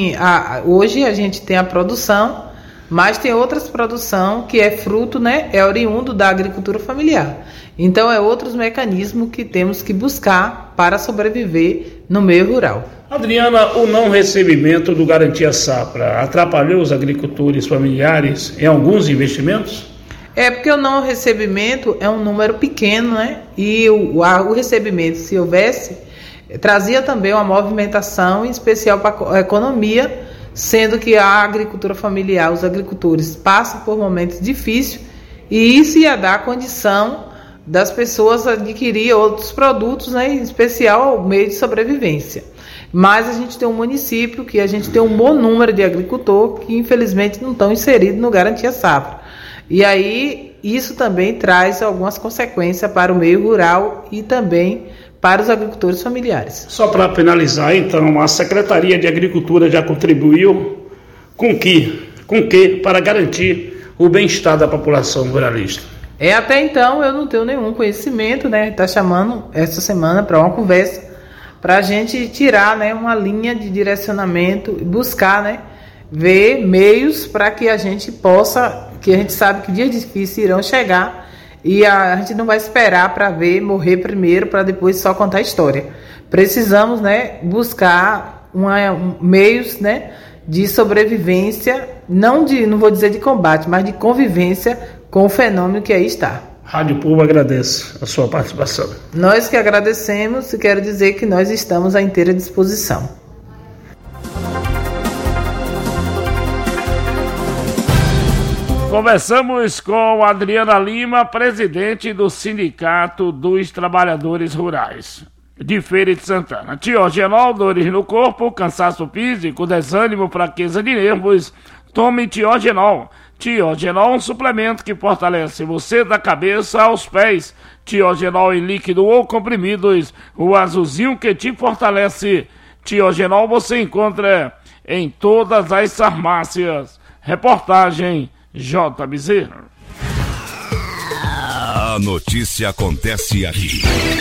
hoje a gente tem a produção, mas tem outras produção que é fruto, né, é oriundo da agricultura familiar. Então, é outros mecanismos que temos que buscar para sobreviver no meio rural. Adriana, o não recebimento do Garantia Safra atrapalhou os agricultores familiares em alguns investimentos? É porque o não recebimento é um número pequeno, né? E o recebimento, se houvesse, trazia também uma movimentação, em especial para a economia, sendo que a agricultura familiar, os agricultores passam por momentos difíceis, e isso ia dar condição das pessoas adquirir outros produtos, né? Em especial o meio de sobrevivência. Mas a gente tem um município que a gente tem um bom número de agricultores que infelizmente não estão inseridos no Garantia Safra. E aí isso também traz algumas consequências para o meio rural e também para os agricultores familiares. Só para finalizar, então, a Secretaria de Agricultura já contribuiu com que para garantir o bem-estar da população ruralista? Até então eu não tenho nenhum conhecimento, né? Está chamando essa semana para uma conversa para a gente tirar, né, uma linha de direcionamento e buscar, né, ver meios para que a gente possa, que a gente sabe que dias difíceis irão chegar e a gente não vai esperar para ver morrer primeiro para depois só contar a história. Precisamos, né, buscar meios, né, de sobrevivência, não vou dizer de combate, mas de convivência com o fenômeno que aí está. Rádio Povo agradece a sua participação. Nós que agradecemos e quero dizer que nós estamos à inteira disposição. Conversamos com Adriana Lima, presidente do Sindicato dos Trabalhadores Rurais de Feira de Santana. Tiogenol, dores no corpo, cansaço físico, desânimo, fraqueza de nervos, tome Tiogenol. Tiogenol, um suplemento que fortalece você da cabeça aos pés. Tiogenol em líquido ou comprimidos, o azulzinho que te fortalece. Tiogenol você encontra em todas as farmácias. Reportagem J. Bezerra. A notícia acontece aqui.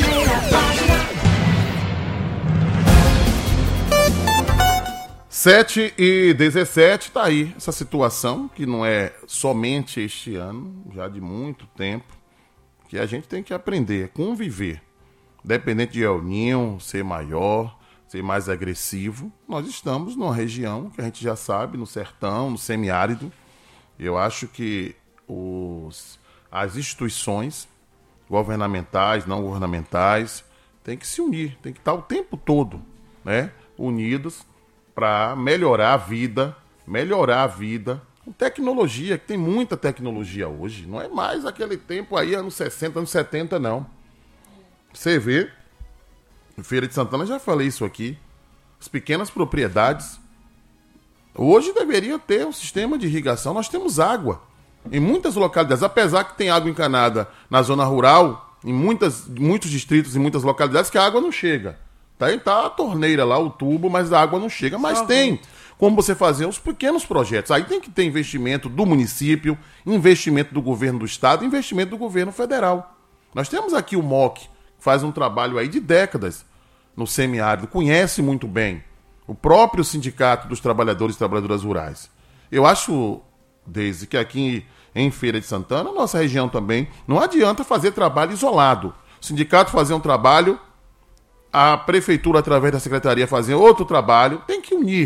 7h17, tá aí essa situação que não é somente este ano, já de muito tempo, que a gente tem que aprender a conviver. Dependente de El Niño ser maior, ser mais agressivo, nós estamos numa região que a gente já sabe, no sertão, no semiárido. Eu acho que as instituições governamentais, não governamentais, têm que se unir, têm que estar o tempo todo, né, unidos, para melhorar a vida com tecnologia, que tem muita tecnologia hoje. Não é mais aquele tempo aí, anos 60, anos 70, não. Você vê, em Feira de Santana, já falei isso aqui, as pequenas propriedades, hoje deveria ter um sistema de irrigação. Nós temos água em muitas localidades, apesar que tem água encanada na zona rural, em muitos distritos e muitas localidades que a água não chega. Tá a torneira lá, o tubo, mas a água não chega. Mas tem como você fazer os pequenos projetos. Aí tem que ter investimento do município, investimento do governo do estado, investimento do governo federal. Nós temos aqui o MOC, que faz um trabalho aí de décadas no semiárido, conhece muito bem o próprio Sindicato dos Trabalhadores e Trabalhadoras Rurais. Eu acho, Deise, que aqui em Feira de Santana, nossa região também, não adianta fazer trabalho isolado. O sindicato fazer um trabalho, a prefeitura, através da secretaria, fazer outro trabalho, tem que unir.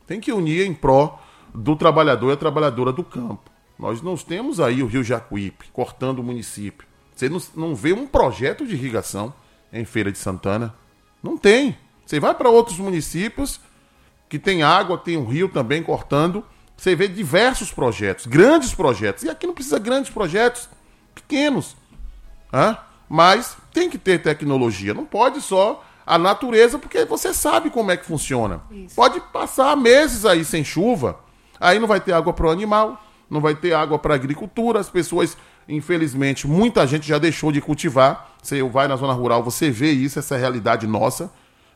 Tem que unir em pró do trabalhador e a trabalhadora do campo. Nós não temos aí o Rio Jacuípe cortando o município. Você não vê um projeto de irrigação em Feira de Santana. Não tem. Você vai para outros municípios que tem água, tem um rio também cortando. Você vê diversos projetos, grandes projetos. E aqui não precisa grandes projetos, pequenos. Mas tem que ter tecnologia. Não pode só a natureza, porque você sabe como é que funciona. Isso. Pode passar meses aí sem chuva. Aí não vai ter água para o animal, não vai ter água para a agricultura. As pessoas, infelizmente, muita gente já deixou de cultivar. Você vai na zona rural, você vê isso, essa é a realidade nossa.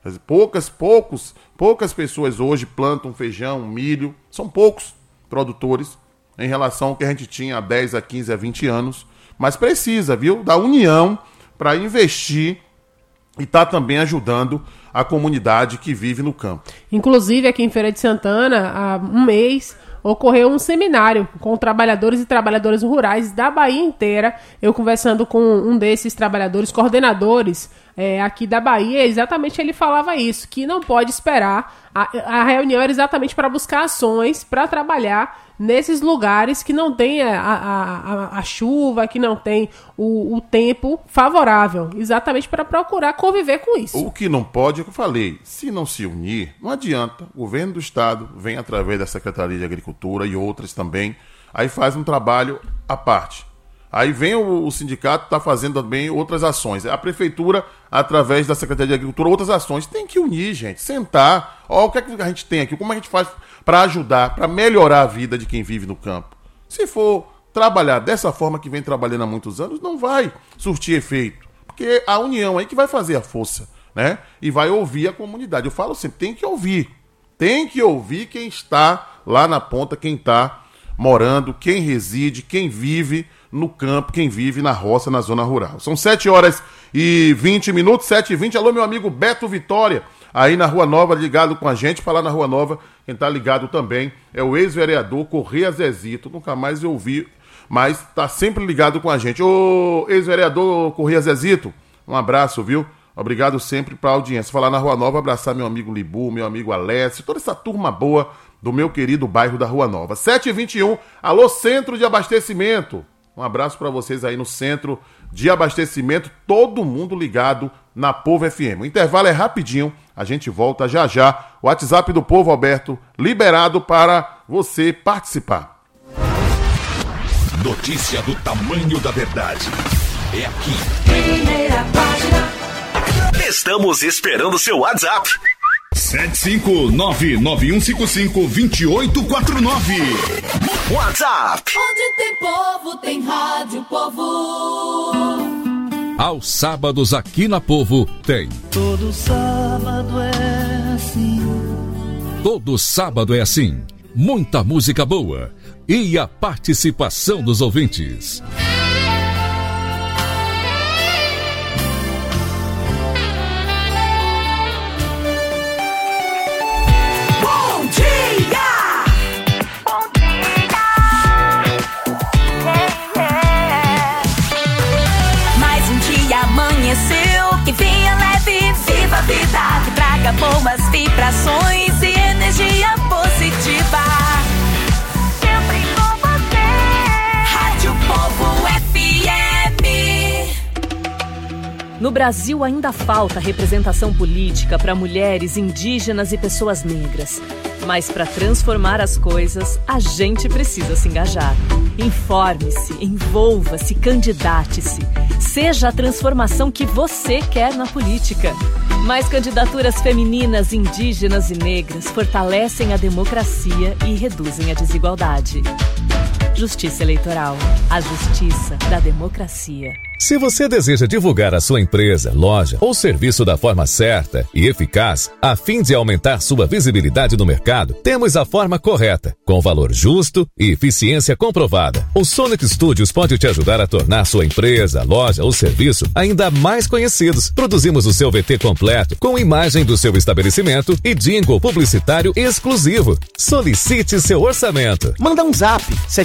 Poucas pessoas hoje plantam feijão, milho. São poucos produtores em relação ao que a gente tinha há 10, a 15, a 20 anos. Mas precisa, viu, da união para investir e tá também ajudando a comunidade que vive no campo. Inclusive, aqui em Feira de Santana, há um mês, ocorreu um seminário com trabalhadores e trabalhadoras rurais da Bahia inteira. Eu conversando com um desses trabalhadores, coordenadores aqui da Bahia, exatamente ele falava isso, que não pode esperar. A reunião era exatamente para buscar ações, para trabalhar nesses lugares que não tem a chuva, que não tem o tempo favorável, exatamente para procurar conviver com isso. O que não pode, é o que eu falei, se não se unir, não adianta. O governo do estado vem através da Secretaria de Agricultura e outras também, aí faz um trabalho à parte. Aí vem o sindicato, está fazendo também outras ações. A prefeitura, através da Secretaria de Agricultura, outras ações. Tem que unir, gente, sentar. Ó, o que é que a gente tem aqui? Como a gente faz para ajudar, para melhorar a vida de quem vive no campo? Se for trabalhar dessa forma que vem trabalhando há muitos anos, não vai surtir efeito. Porque a união aí que vai fazer a força, né? E vai ouvir a comunidade. Eu falo sempre, tem que ouvir. Tem que ouvir quem está lá na ponta, quem está morando, quem reside, quem vive no campo, quem vive na roça, na zona rural. São 7h20, 7h20. Alô, meu amigo Beto Vitória, aí na Rua Nova, ligado com a gente. Falar na Rua Nova, quem tá ligado também é o ex-vereador Correia Zezito. Nunca mais eu ouvi, mas tá sempre ligado com a gente. Ô, ex-vereador Correia Zezito, um abraço, viu? Obrigado sempre pra audiência. Falar na Rua Nova, abraçar meu amigo Libu, meu amigo Alessio, toda essa turma boa do meu querido bairro da Rua Nova. 7h21, alô, Centro de Abastecimento. Um abraço para vocês aí no Centro de Abastecimento, todo mundo ligado na Povo FM. O intervalo é rapidinho, a gente volta já já. O WhatsApp do Povo, Alberto, liberado para você participar. Notícia do tamanho da verdade. É aqui. Primeira página. Estamos esperando seu WhatsApp. 75991552849. WhatsApp. Onde tem povo, tem rádio Povo. Aos sábados aqui na Povo tem. Todo sábado é assim. Todo sábado é assim. Muita música boa e a participação dos ouvintes. Que venha leve, viva a vida, que traga boas vibrações e energia positiva. Sempre com você. Rádio Povo FM. No Brasil ainda falta representação política para mulheres, indígenas e pessoas negras. Mas para transformar as coisas, a gente precisa se engajar. Informe-se, envolva-se, candidate-se. Seja a transformação que você quer na política. Mais candidaturas femininas, indígenas e negras fortalecem a democracia e reduzem a desigualdade. Justiça Eleitoral. A justiça da democracia. Se você deseja divulgar a sua empresa, loja ou serviço da forma certa e eficaz, a fim de aumentar sua visibilidade no mercado, temos a forma correta, com valor justo e eficiência comprovada. O Sonic Studios pode te ajudar a tornar sua empresa, loja ou serviço ainda mais conhecidos. Produzimos o seu VT completo, com imagem do seu estabelecimento e jingle publicitário exclusivo. Solicite seu orçamento. Manda um zap,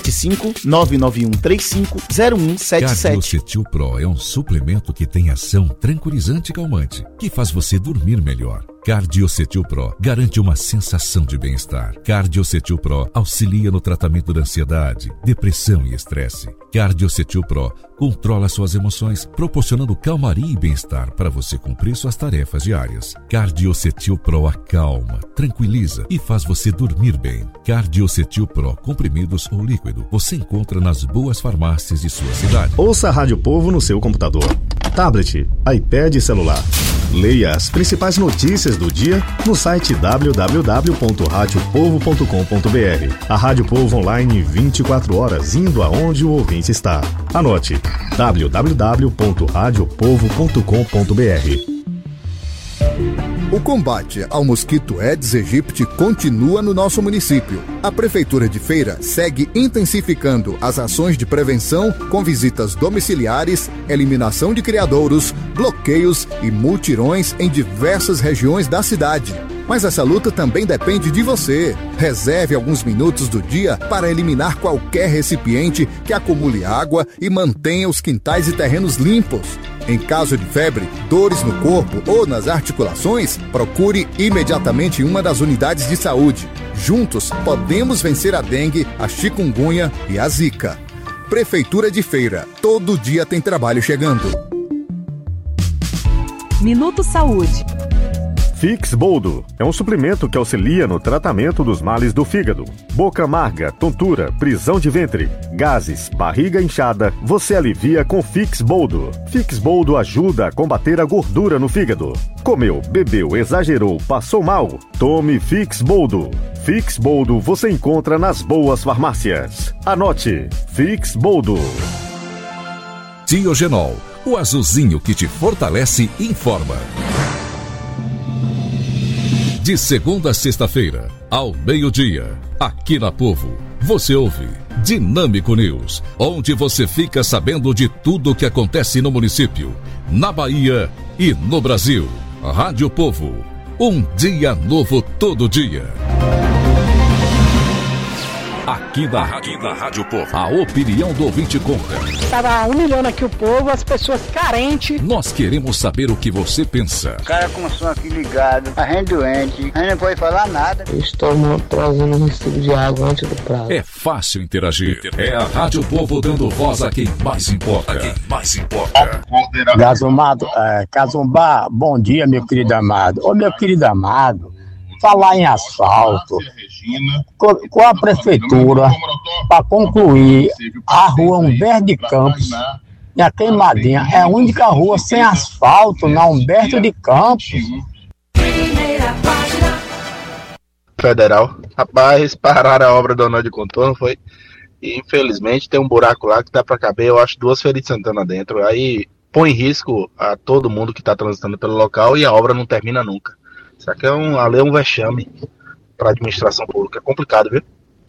75991350177. Cardiocetil Pro é um suplemento que tem ação tranquilizante e calmante, que faz você dormir melhor. Cardiocetil Pro garante uma sensação de bem-estar. Cardiocetil Pro auxilia no tratamento da ansiedade, depressão e estresse. Cardiocetil Pro controla suas emoções, proporcionando calmaria e bem-estar para você cumprir suas tarefas diárias. Cardiocetil Pro acalma, tranquiliza e faz você dormir bem. Cardiocetil Pro, comprimidos ou líquido, você encontra nas boas farmácias de sua cidade. Ouça a Rádio Povo no seu computador, tablet, iPad e celular. Leia as principais notícias do dia no site www.radiopovo.com.br. A Rádio Povo online 24 horas, indo aonde o ouvinte está. Anote: www.radiopovo.com.br. O combate ao mosquito Aedes aegypti continua no nosso município. A Prefeitura de Feira segue intensificando as ações de prevenção com visitas domiciliares, eliminação de criadouros, bloqueios e multirões em diversas regiões da cidade. Mas essa luta também depende de você. Reserve alguns minutos do dia para eliminar qualquer recipiente que acumule água e mantenha os quintais e terrenos limpos. Em caso de febre, dores no corpo ou nas articulações, procure imediatamente uma das unidades de saúde. Juntos, podemos vencer a dengue, a chikungunya e a zika. Prefeitura de Feira. Todo dia tem trabalho chegando. Minuto Saúde. Fix Boldo é um suplemento que auxilia no tratamento dos males do fígado. Boca amarga, tontura, prisão de ventre, gases, barriga inchada, você alivia com Fix Boldo. Fix Boldo ajuda a combater a gordura no fígado. Comeu, bebeu, exagerou, passou mal? Tome Fix Boldo. Fix Boldo você encontra nas boas farmácias. Anote: Fix Boldo. Tiogenol, o azulzinho que te fortalece e informa. De segunda a sexta-feira, ao meio-dia, aqui na Povo, você ouve Dinâmico News, onde você fica sabendo de tudo o que acontece no município, na Bahia e no Brasil. Rádio Povo, um dia novo todo dia. Aqui na Rádio Povo, a opinião do ouvinte conta. Tava humilhando aqui o povo, as pessoas carentes. Nós queremos saber o que você pensa. O cara com o som aqui ligado, a gente doente, a gente não pode falar nada. Eu estou trazendo um recibo de água antes do prazo. É fácil interagir. É a Rádio Povo dando voz a quem mais importa. Cazumbá, bom dia, meu querido amado. Ô, meu querido amado, falar em asfalto, com a prefeitura, para concluir a rua Humberto de Campos, e a Queimadinha é a única rua sem asfalto na Humberto de Campos. Federal, rapaz, pararam a obra do anel de contorno, foi, e infelizmente tem um buraco lá que dá para caber, eu acho, 2 Feira de Santana dentro, aí põe em risco a todo mundo que está transitando pelo local e a obra não termina nunca. Isso aqui a lei é um vexame para a administração pública. É complicado, viu?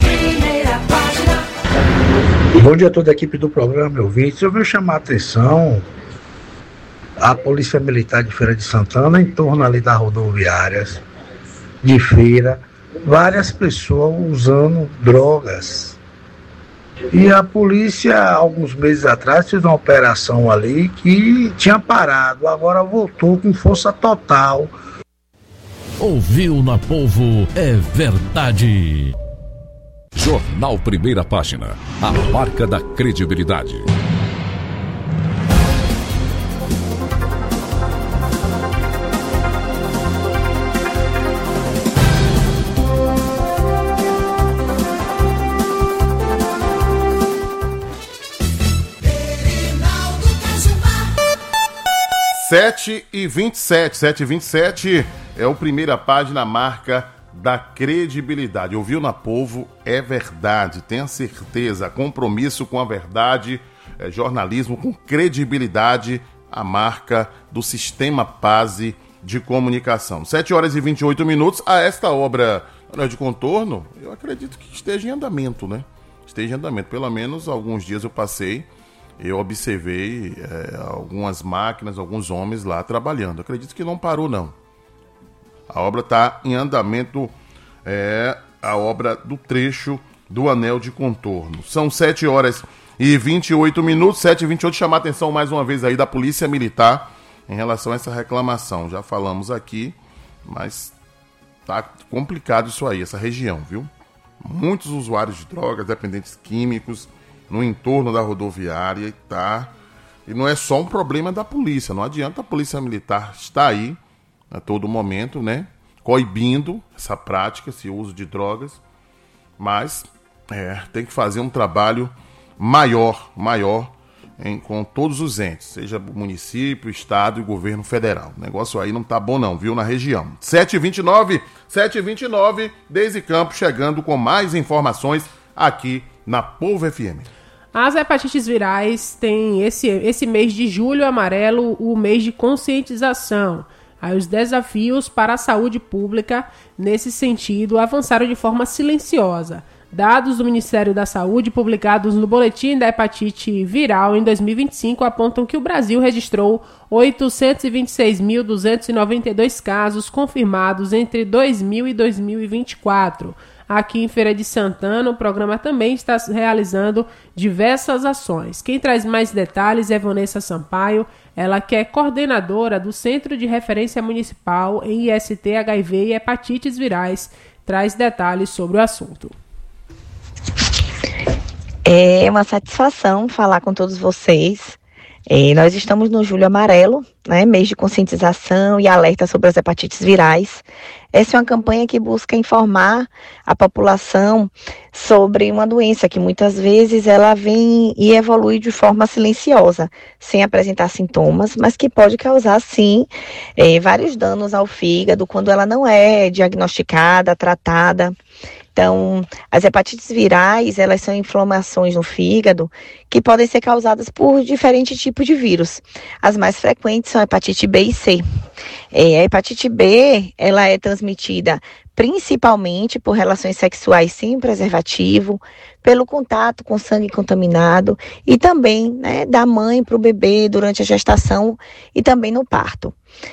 Bom dia a toda a equipe do programa, meu vídeo. Eu venho chamar a atenção a Polícia Militar de Feira de Santana, em torno ali das rodoviárias de Feira, várias pessoas usando drogas. E a polícia, alguns meses atrás, fez uma operação ali que tinha parado, agora voltou com força total. Ouviu na Povo, é verdade. Jornal Primeira Página, a marca da credibilidade. Sete e 27 é o Primeira Página, marca da credibilidade. Ouviu na Povo, é verdade, tenha certeza, compromisso com a verdade, jornalismo com credibilidade, a marca do Sistema Pase de Comunicação. 7 horas e 28 minutos, a esta obra de contorno, eu acredito que esteja em andamento, né? Esteja em andamento, pelo menos alguns dias eu passei, eu observei algumas máquinas, alguns homens lá trabalhando. Acredito que não parou, não. A obra está em andamento, a obra do trecho do anel de contorno. São 7 horas e 28 minutos, 7h28, chamar a atenção mais uma vez aí da Polícia Militar em relação a essa reclamação. Já falamos aqui Mas tá complicado isso aí, essa região, viu? Muitos usuários de drogas, dependentes químicos no entorno da rodoviária e não é só um problema da polícia, não adianta a polícia militar estar aí a todo momento, né, coibindo essa prática, esse uso de drogas, mas tem que fazer um trabalho maior com todos os entes, seja município, estado e governo federal. O negócio aí não tá bom não, viu, na região. 7h29, Deise Campos chegando com mais informações aqui na Povo FM. As hepatites virais têm esse mês de julho amarelo, o mês de conscientização. Aí os desafios para a saúde pública, nesse sentido, avançaram de forma silenciosa. Dados do Ministério da Saúde, publicados no Boletim da Hepatite Viral em 2025, apontam que o Brasil registrou 826.292 casos confirmados entre 2000 e 2024. Aqui em Feira de Santana, o programa também está realizando diversas ações. Quem traz mais detalhes é Vanessa Sampaio, ela que é coordenadora do Centro de Referência Municipal em IST, HIV e Hepatites Virais, traz detalhes sobre o assunto. É uma satisfação falar com todos vocês. Nós estamos no Julho Amarelo, né, mês de conscientização e alerta sobre as hepatites virais. Essa é uma campanha que busca informar a população sobre uma doença que muitas vezes ela vem e evolui de forma silenciosa, sem apresentar sintomas, mas que pode causar, sim, vários danos ao fígado quando ela não é diagnosticada, tratada. Então, as hepatites virais, elas são inflamações no fígado que podem ser causadas por diferentes tipos de vírus. As mais frequentes são a hepatite B e C. A hepatite B, ela é transmitida principalmente por relações sexuais sem preservativo, pelo contato com sangue contaminado e também, né, da mãe para o bebê durante a gestação e também no parto.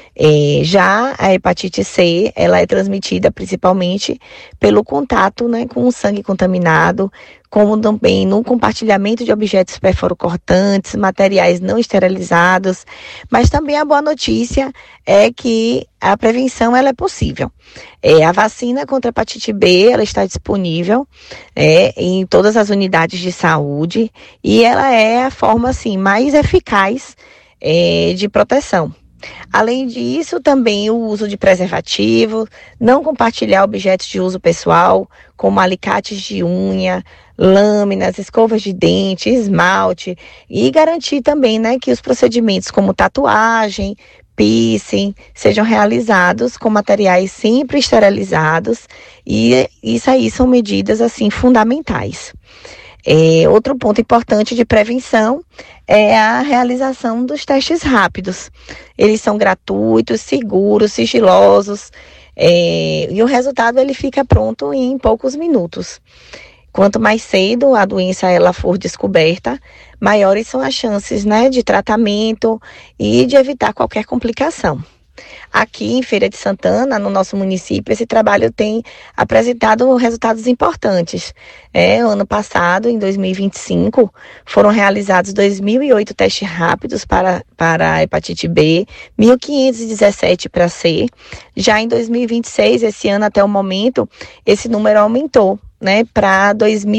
Já a hepatite C, ela é transmitida principalmente pelo contato, né, com o sangue contaminado, como também no compartilhamento de objetos perforocortantes, materiais não esterilizados, mas também a boa notícia é que a prevenção ela é possível. A vacina contra a hepatite B, ela está disponível em todas as unidades de saúde e ela é a forma assim, mais eficaz de proteção. Além disso, também o uso de preservativo, não compartilhar objetos de uso pessoal, como alicates de unha, lâminas, escovas de dente, esmalte, e garantir também, né, que os procedimentos como tatuagem, piercing, sejam realizados com materiais sempre esterilizados, e isso aí são medidas assim fundamentais. Outro ponto importante de prevenção é a realização dos testes rápidos. Eles são gratuitos, seguros, sigilosos, e o resultado ele fica pronto em poucos minutos. Quanto mais cedo a doença ela for descoberta, maiores são as chances, né, de tratamento e de evitar qualquer complicação. Aqui em Feira de Santana, no nosso município, esse trabalho tem apresentado resultados importantes. Ano passado, em 2025, foram realizados 2.008 testes rápidos para a hepatite B, 1.517 para C. Já em 2026, esse ano até o momento, esse número aumentou, né, para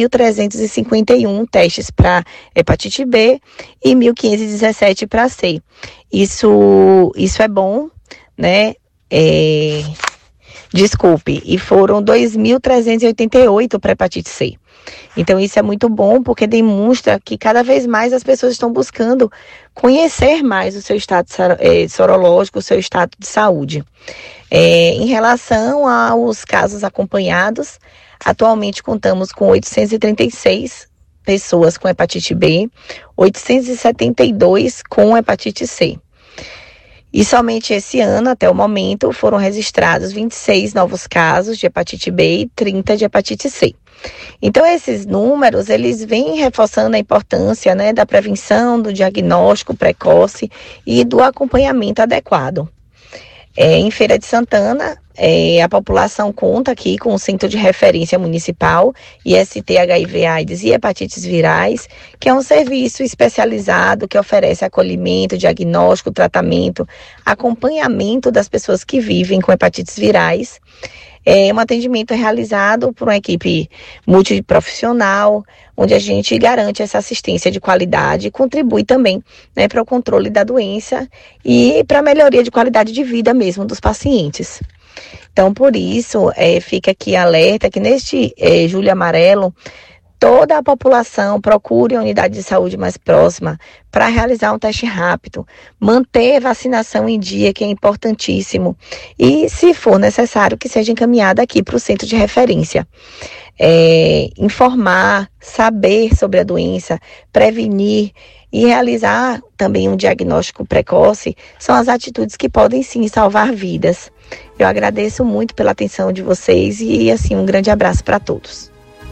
2.351 testes para hepatite B e 1.517 para C. Isso é bom, né? E foram 2.388 para hepatite C. Então isso é muito bom porque demonstra que cada vez mais as pessoas estão buscando conhecer mais o seu estado sorológico, o seu estado de saúde. Em relação aos casos acompanhados, atualmente contamos com 836 pessoas com hepatite B, 872 com hepatite C. E somente esse ano, até o momento, foram registrados 26 novos casos de hepatite B e 30 de hepatite C. Então, esses números, eles vêm reforçando a importância, né, da prevenção, do diagnóstico precoce e do acompanhamento adequado. Em Feira de Santana, a população conta aqui com o Centro de Referência Municipal, IST, HIV/AIDS e hepatites virais, que é um serviço especializado que oferece acolhimento, diagnóstico, tratamento, acompanhamento das pessoas que vivem com hepatites virais. Um atendimento realizado por uma equipe multiprofissional, onde a gente garante essa assistência de qualidade e contribui também, né, para o controle da doença e para a melhoria de qualidade de vida mesmo dos pacientes. Então, por isso, fica aqui alerta que neste Julho Amarelo, toda a população procure a unidade de saúde mais próxima para realizar um teste rápido, manter a vacinação em dia, que é importantíssimo, e, se for necessário, que seja encaminhada aqui para o centro de referência. Informar, saber sobre a doença, prevenir e realizar também um diagnóstico precoce são as atitudes que podem sim salvar vidas. Eu agradeço muito pela atenção de vocês e, assim, um grande abraço para todos.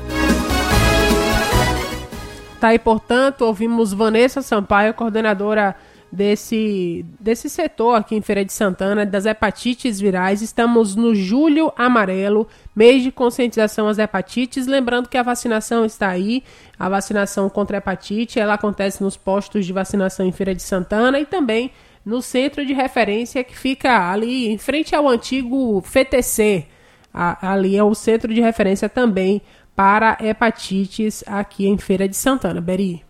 Tá aí, portanto, ouvimos Vanessa Sampaio, coordenadora desse setor aqui em Feira de Santana, das hepatites virais. Estamos no Julho Amarelo, mês de conscientização às hepatites. Lembrando que a vacinação está aí, a vacinação contra a hepatite, ela acontece nos postos de vacinação em Feira de Santana e também no centro de referência que fica ali em frente ao antigo FTC. Ali é o centro de referência também para hepatites aqui em Feira de Santana. Beri.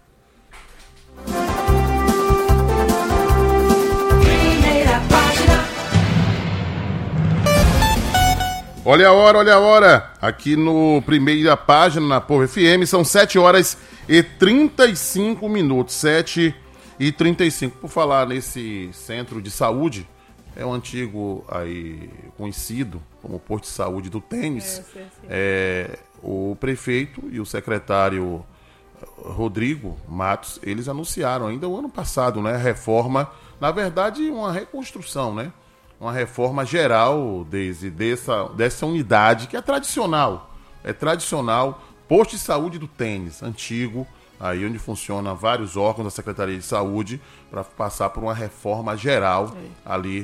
Olha a hora, aqui no Primeira Página, na Povo FM, são 7 horas e 35 minutos, 7h35. Por falar nesse centro de saúde, é um antigo aí conhecido como posto de saúde do Tênis. O prefeito e o secretário Rodrigo Matos, eles anunciaram ainda o ano passado, né, a reforma, na verdade uma reconstrução, né, uma reforma geral dessa unidade que é tradicional, posto de saúde do Tênis, antigo, aí onde funciona vários órgãos da Secretaria de Saúde, para passar por uma reforma geral ali,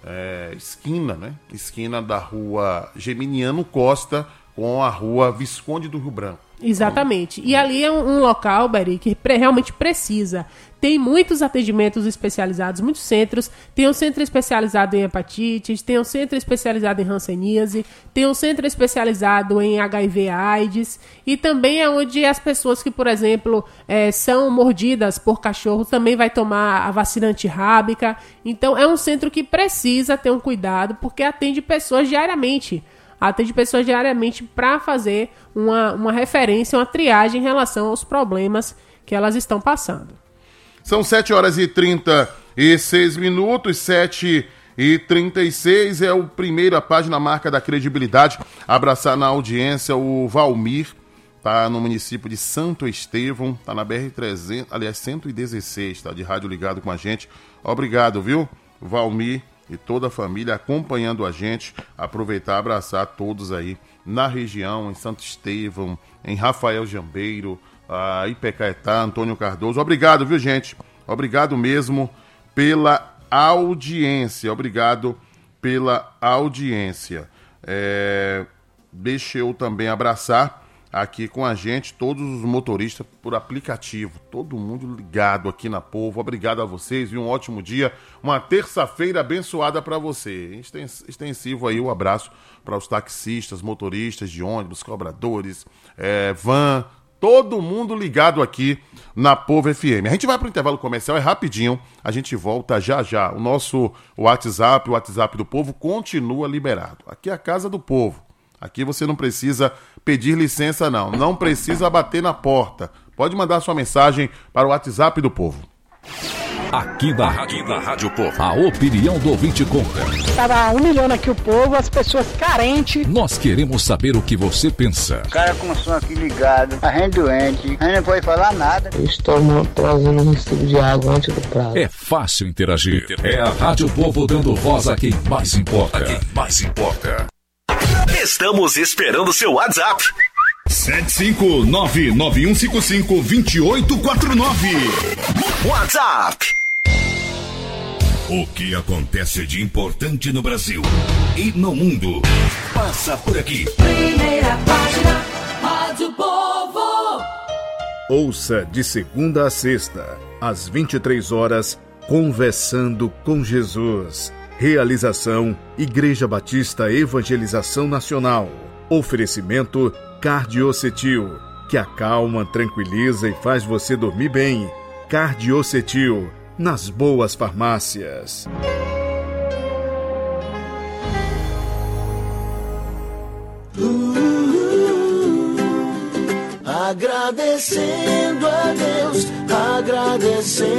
esquina da rua Geminiano Costa com a rua Visconde do Rio Branco. Exatamente. E ali é um local, Beri, que realmente precisa. Tem muitos atendimentos especializados, muitos centros. Tem um centro especializado em hepatites, tem um centro especializado em hanseníase, tem um centro especializado em HIV/AIDS, e também é onde as pessoas que, por exemplo, são mordidas por cachorros também vai tomar a vacina antirrábica. Então é um centro que precisa ter um cuidado, porque atende pessoas diariamente. Para fazer uma referência, uma triagem em relação aos problemas que elas estão passando. São 7 horas e 36 minutos, 7h36, é o Primeira Página, marca da credibilidade. Abraçar na audiência o Valmir, tá no município de Santo Estevão, tá na BR-300, aliás, 116, tá de rádio ligado com a gente. Obrigado, viu, Valmir? E toda a família acompanhando a gente. Aproveitar e abraçar todos aí na região, em Santo Estevão, em Rafael Jambeiro, Ipecaetá, Antônio Cardoso. Obrigado, viu, gente? Obrigado mesmo pela audiência. Deixa eu também abraçar aqui com a gente todos os motoristas por aplicativo, todo mundo ligado aqui na Povo. Obrigado a vocês, viu? Um ótimo dia, uma terça-feira abençoada para você. Extensivo aí o abraço para os taxistas, motoristas de ônibus, cobradores, van, todo mundo ligado aqui na Povo FM. A gente vai para o intervalo comercial, é rapidinho, a gente volta já. O nosso WhatsApp, o WhatsApp do Povo continua liberado. Aqui é a casa do Povo. Aqui você não precisa pedir licença, não precisa bater na porta. Pode mandar sua mensagem para o WhatsApp do Povo. Aqui da Rádio Povo, a opinião do ouvinte conta. Estava humilhando aqui o povo, as pessoas carentes. Nós queremos saber o que você pensa. O cara com o som aqui ligado, a gente doente, a gente não pode falar nada. Estamos trazendo um recibo de água antes do prazo. É fácil interagir. É a Rádio Povo dando voz a quem mais importa. Estamos esperando o seu WhatsApp. 759-9155-2849. WhatsApp. O que acontece de importante no Brasil e no mundo passa por aqui. Primeira página, Rádio Povo. Ouça de segunda a sexta, às 23 horas, Conversando com Jesus. Realização Igreja Batista Evangelização Nacional. Oferecimento Cardiocetil, que acalma, tranquiliza e faz você dormir bem. Cardiocetil, nas boas farmácias. Agradecendo a Deus, agradecendo.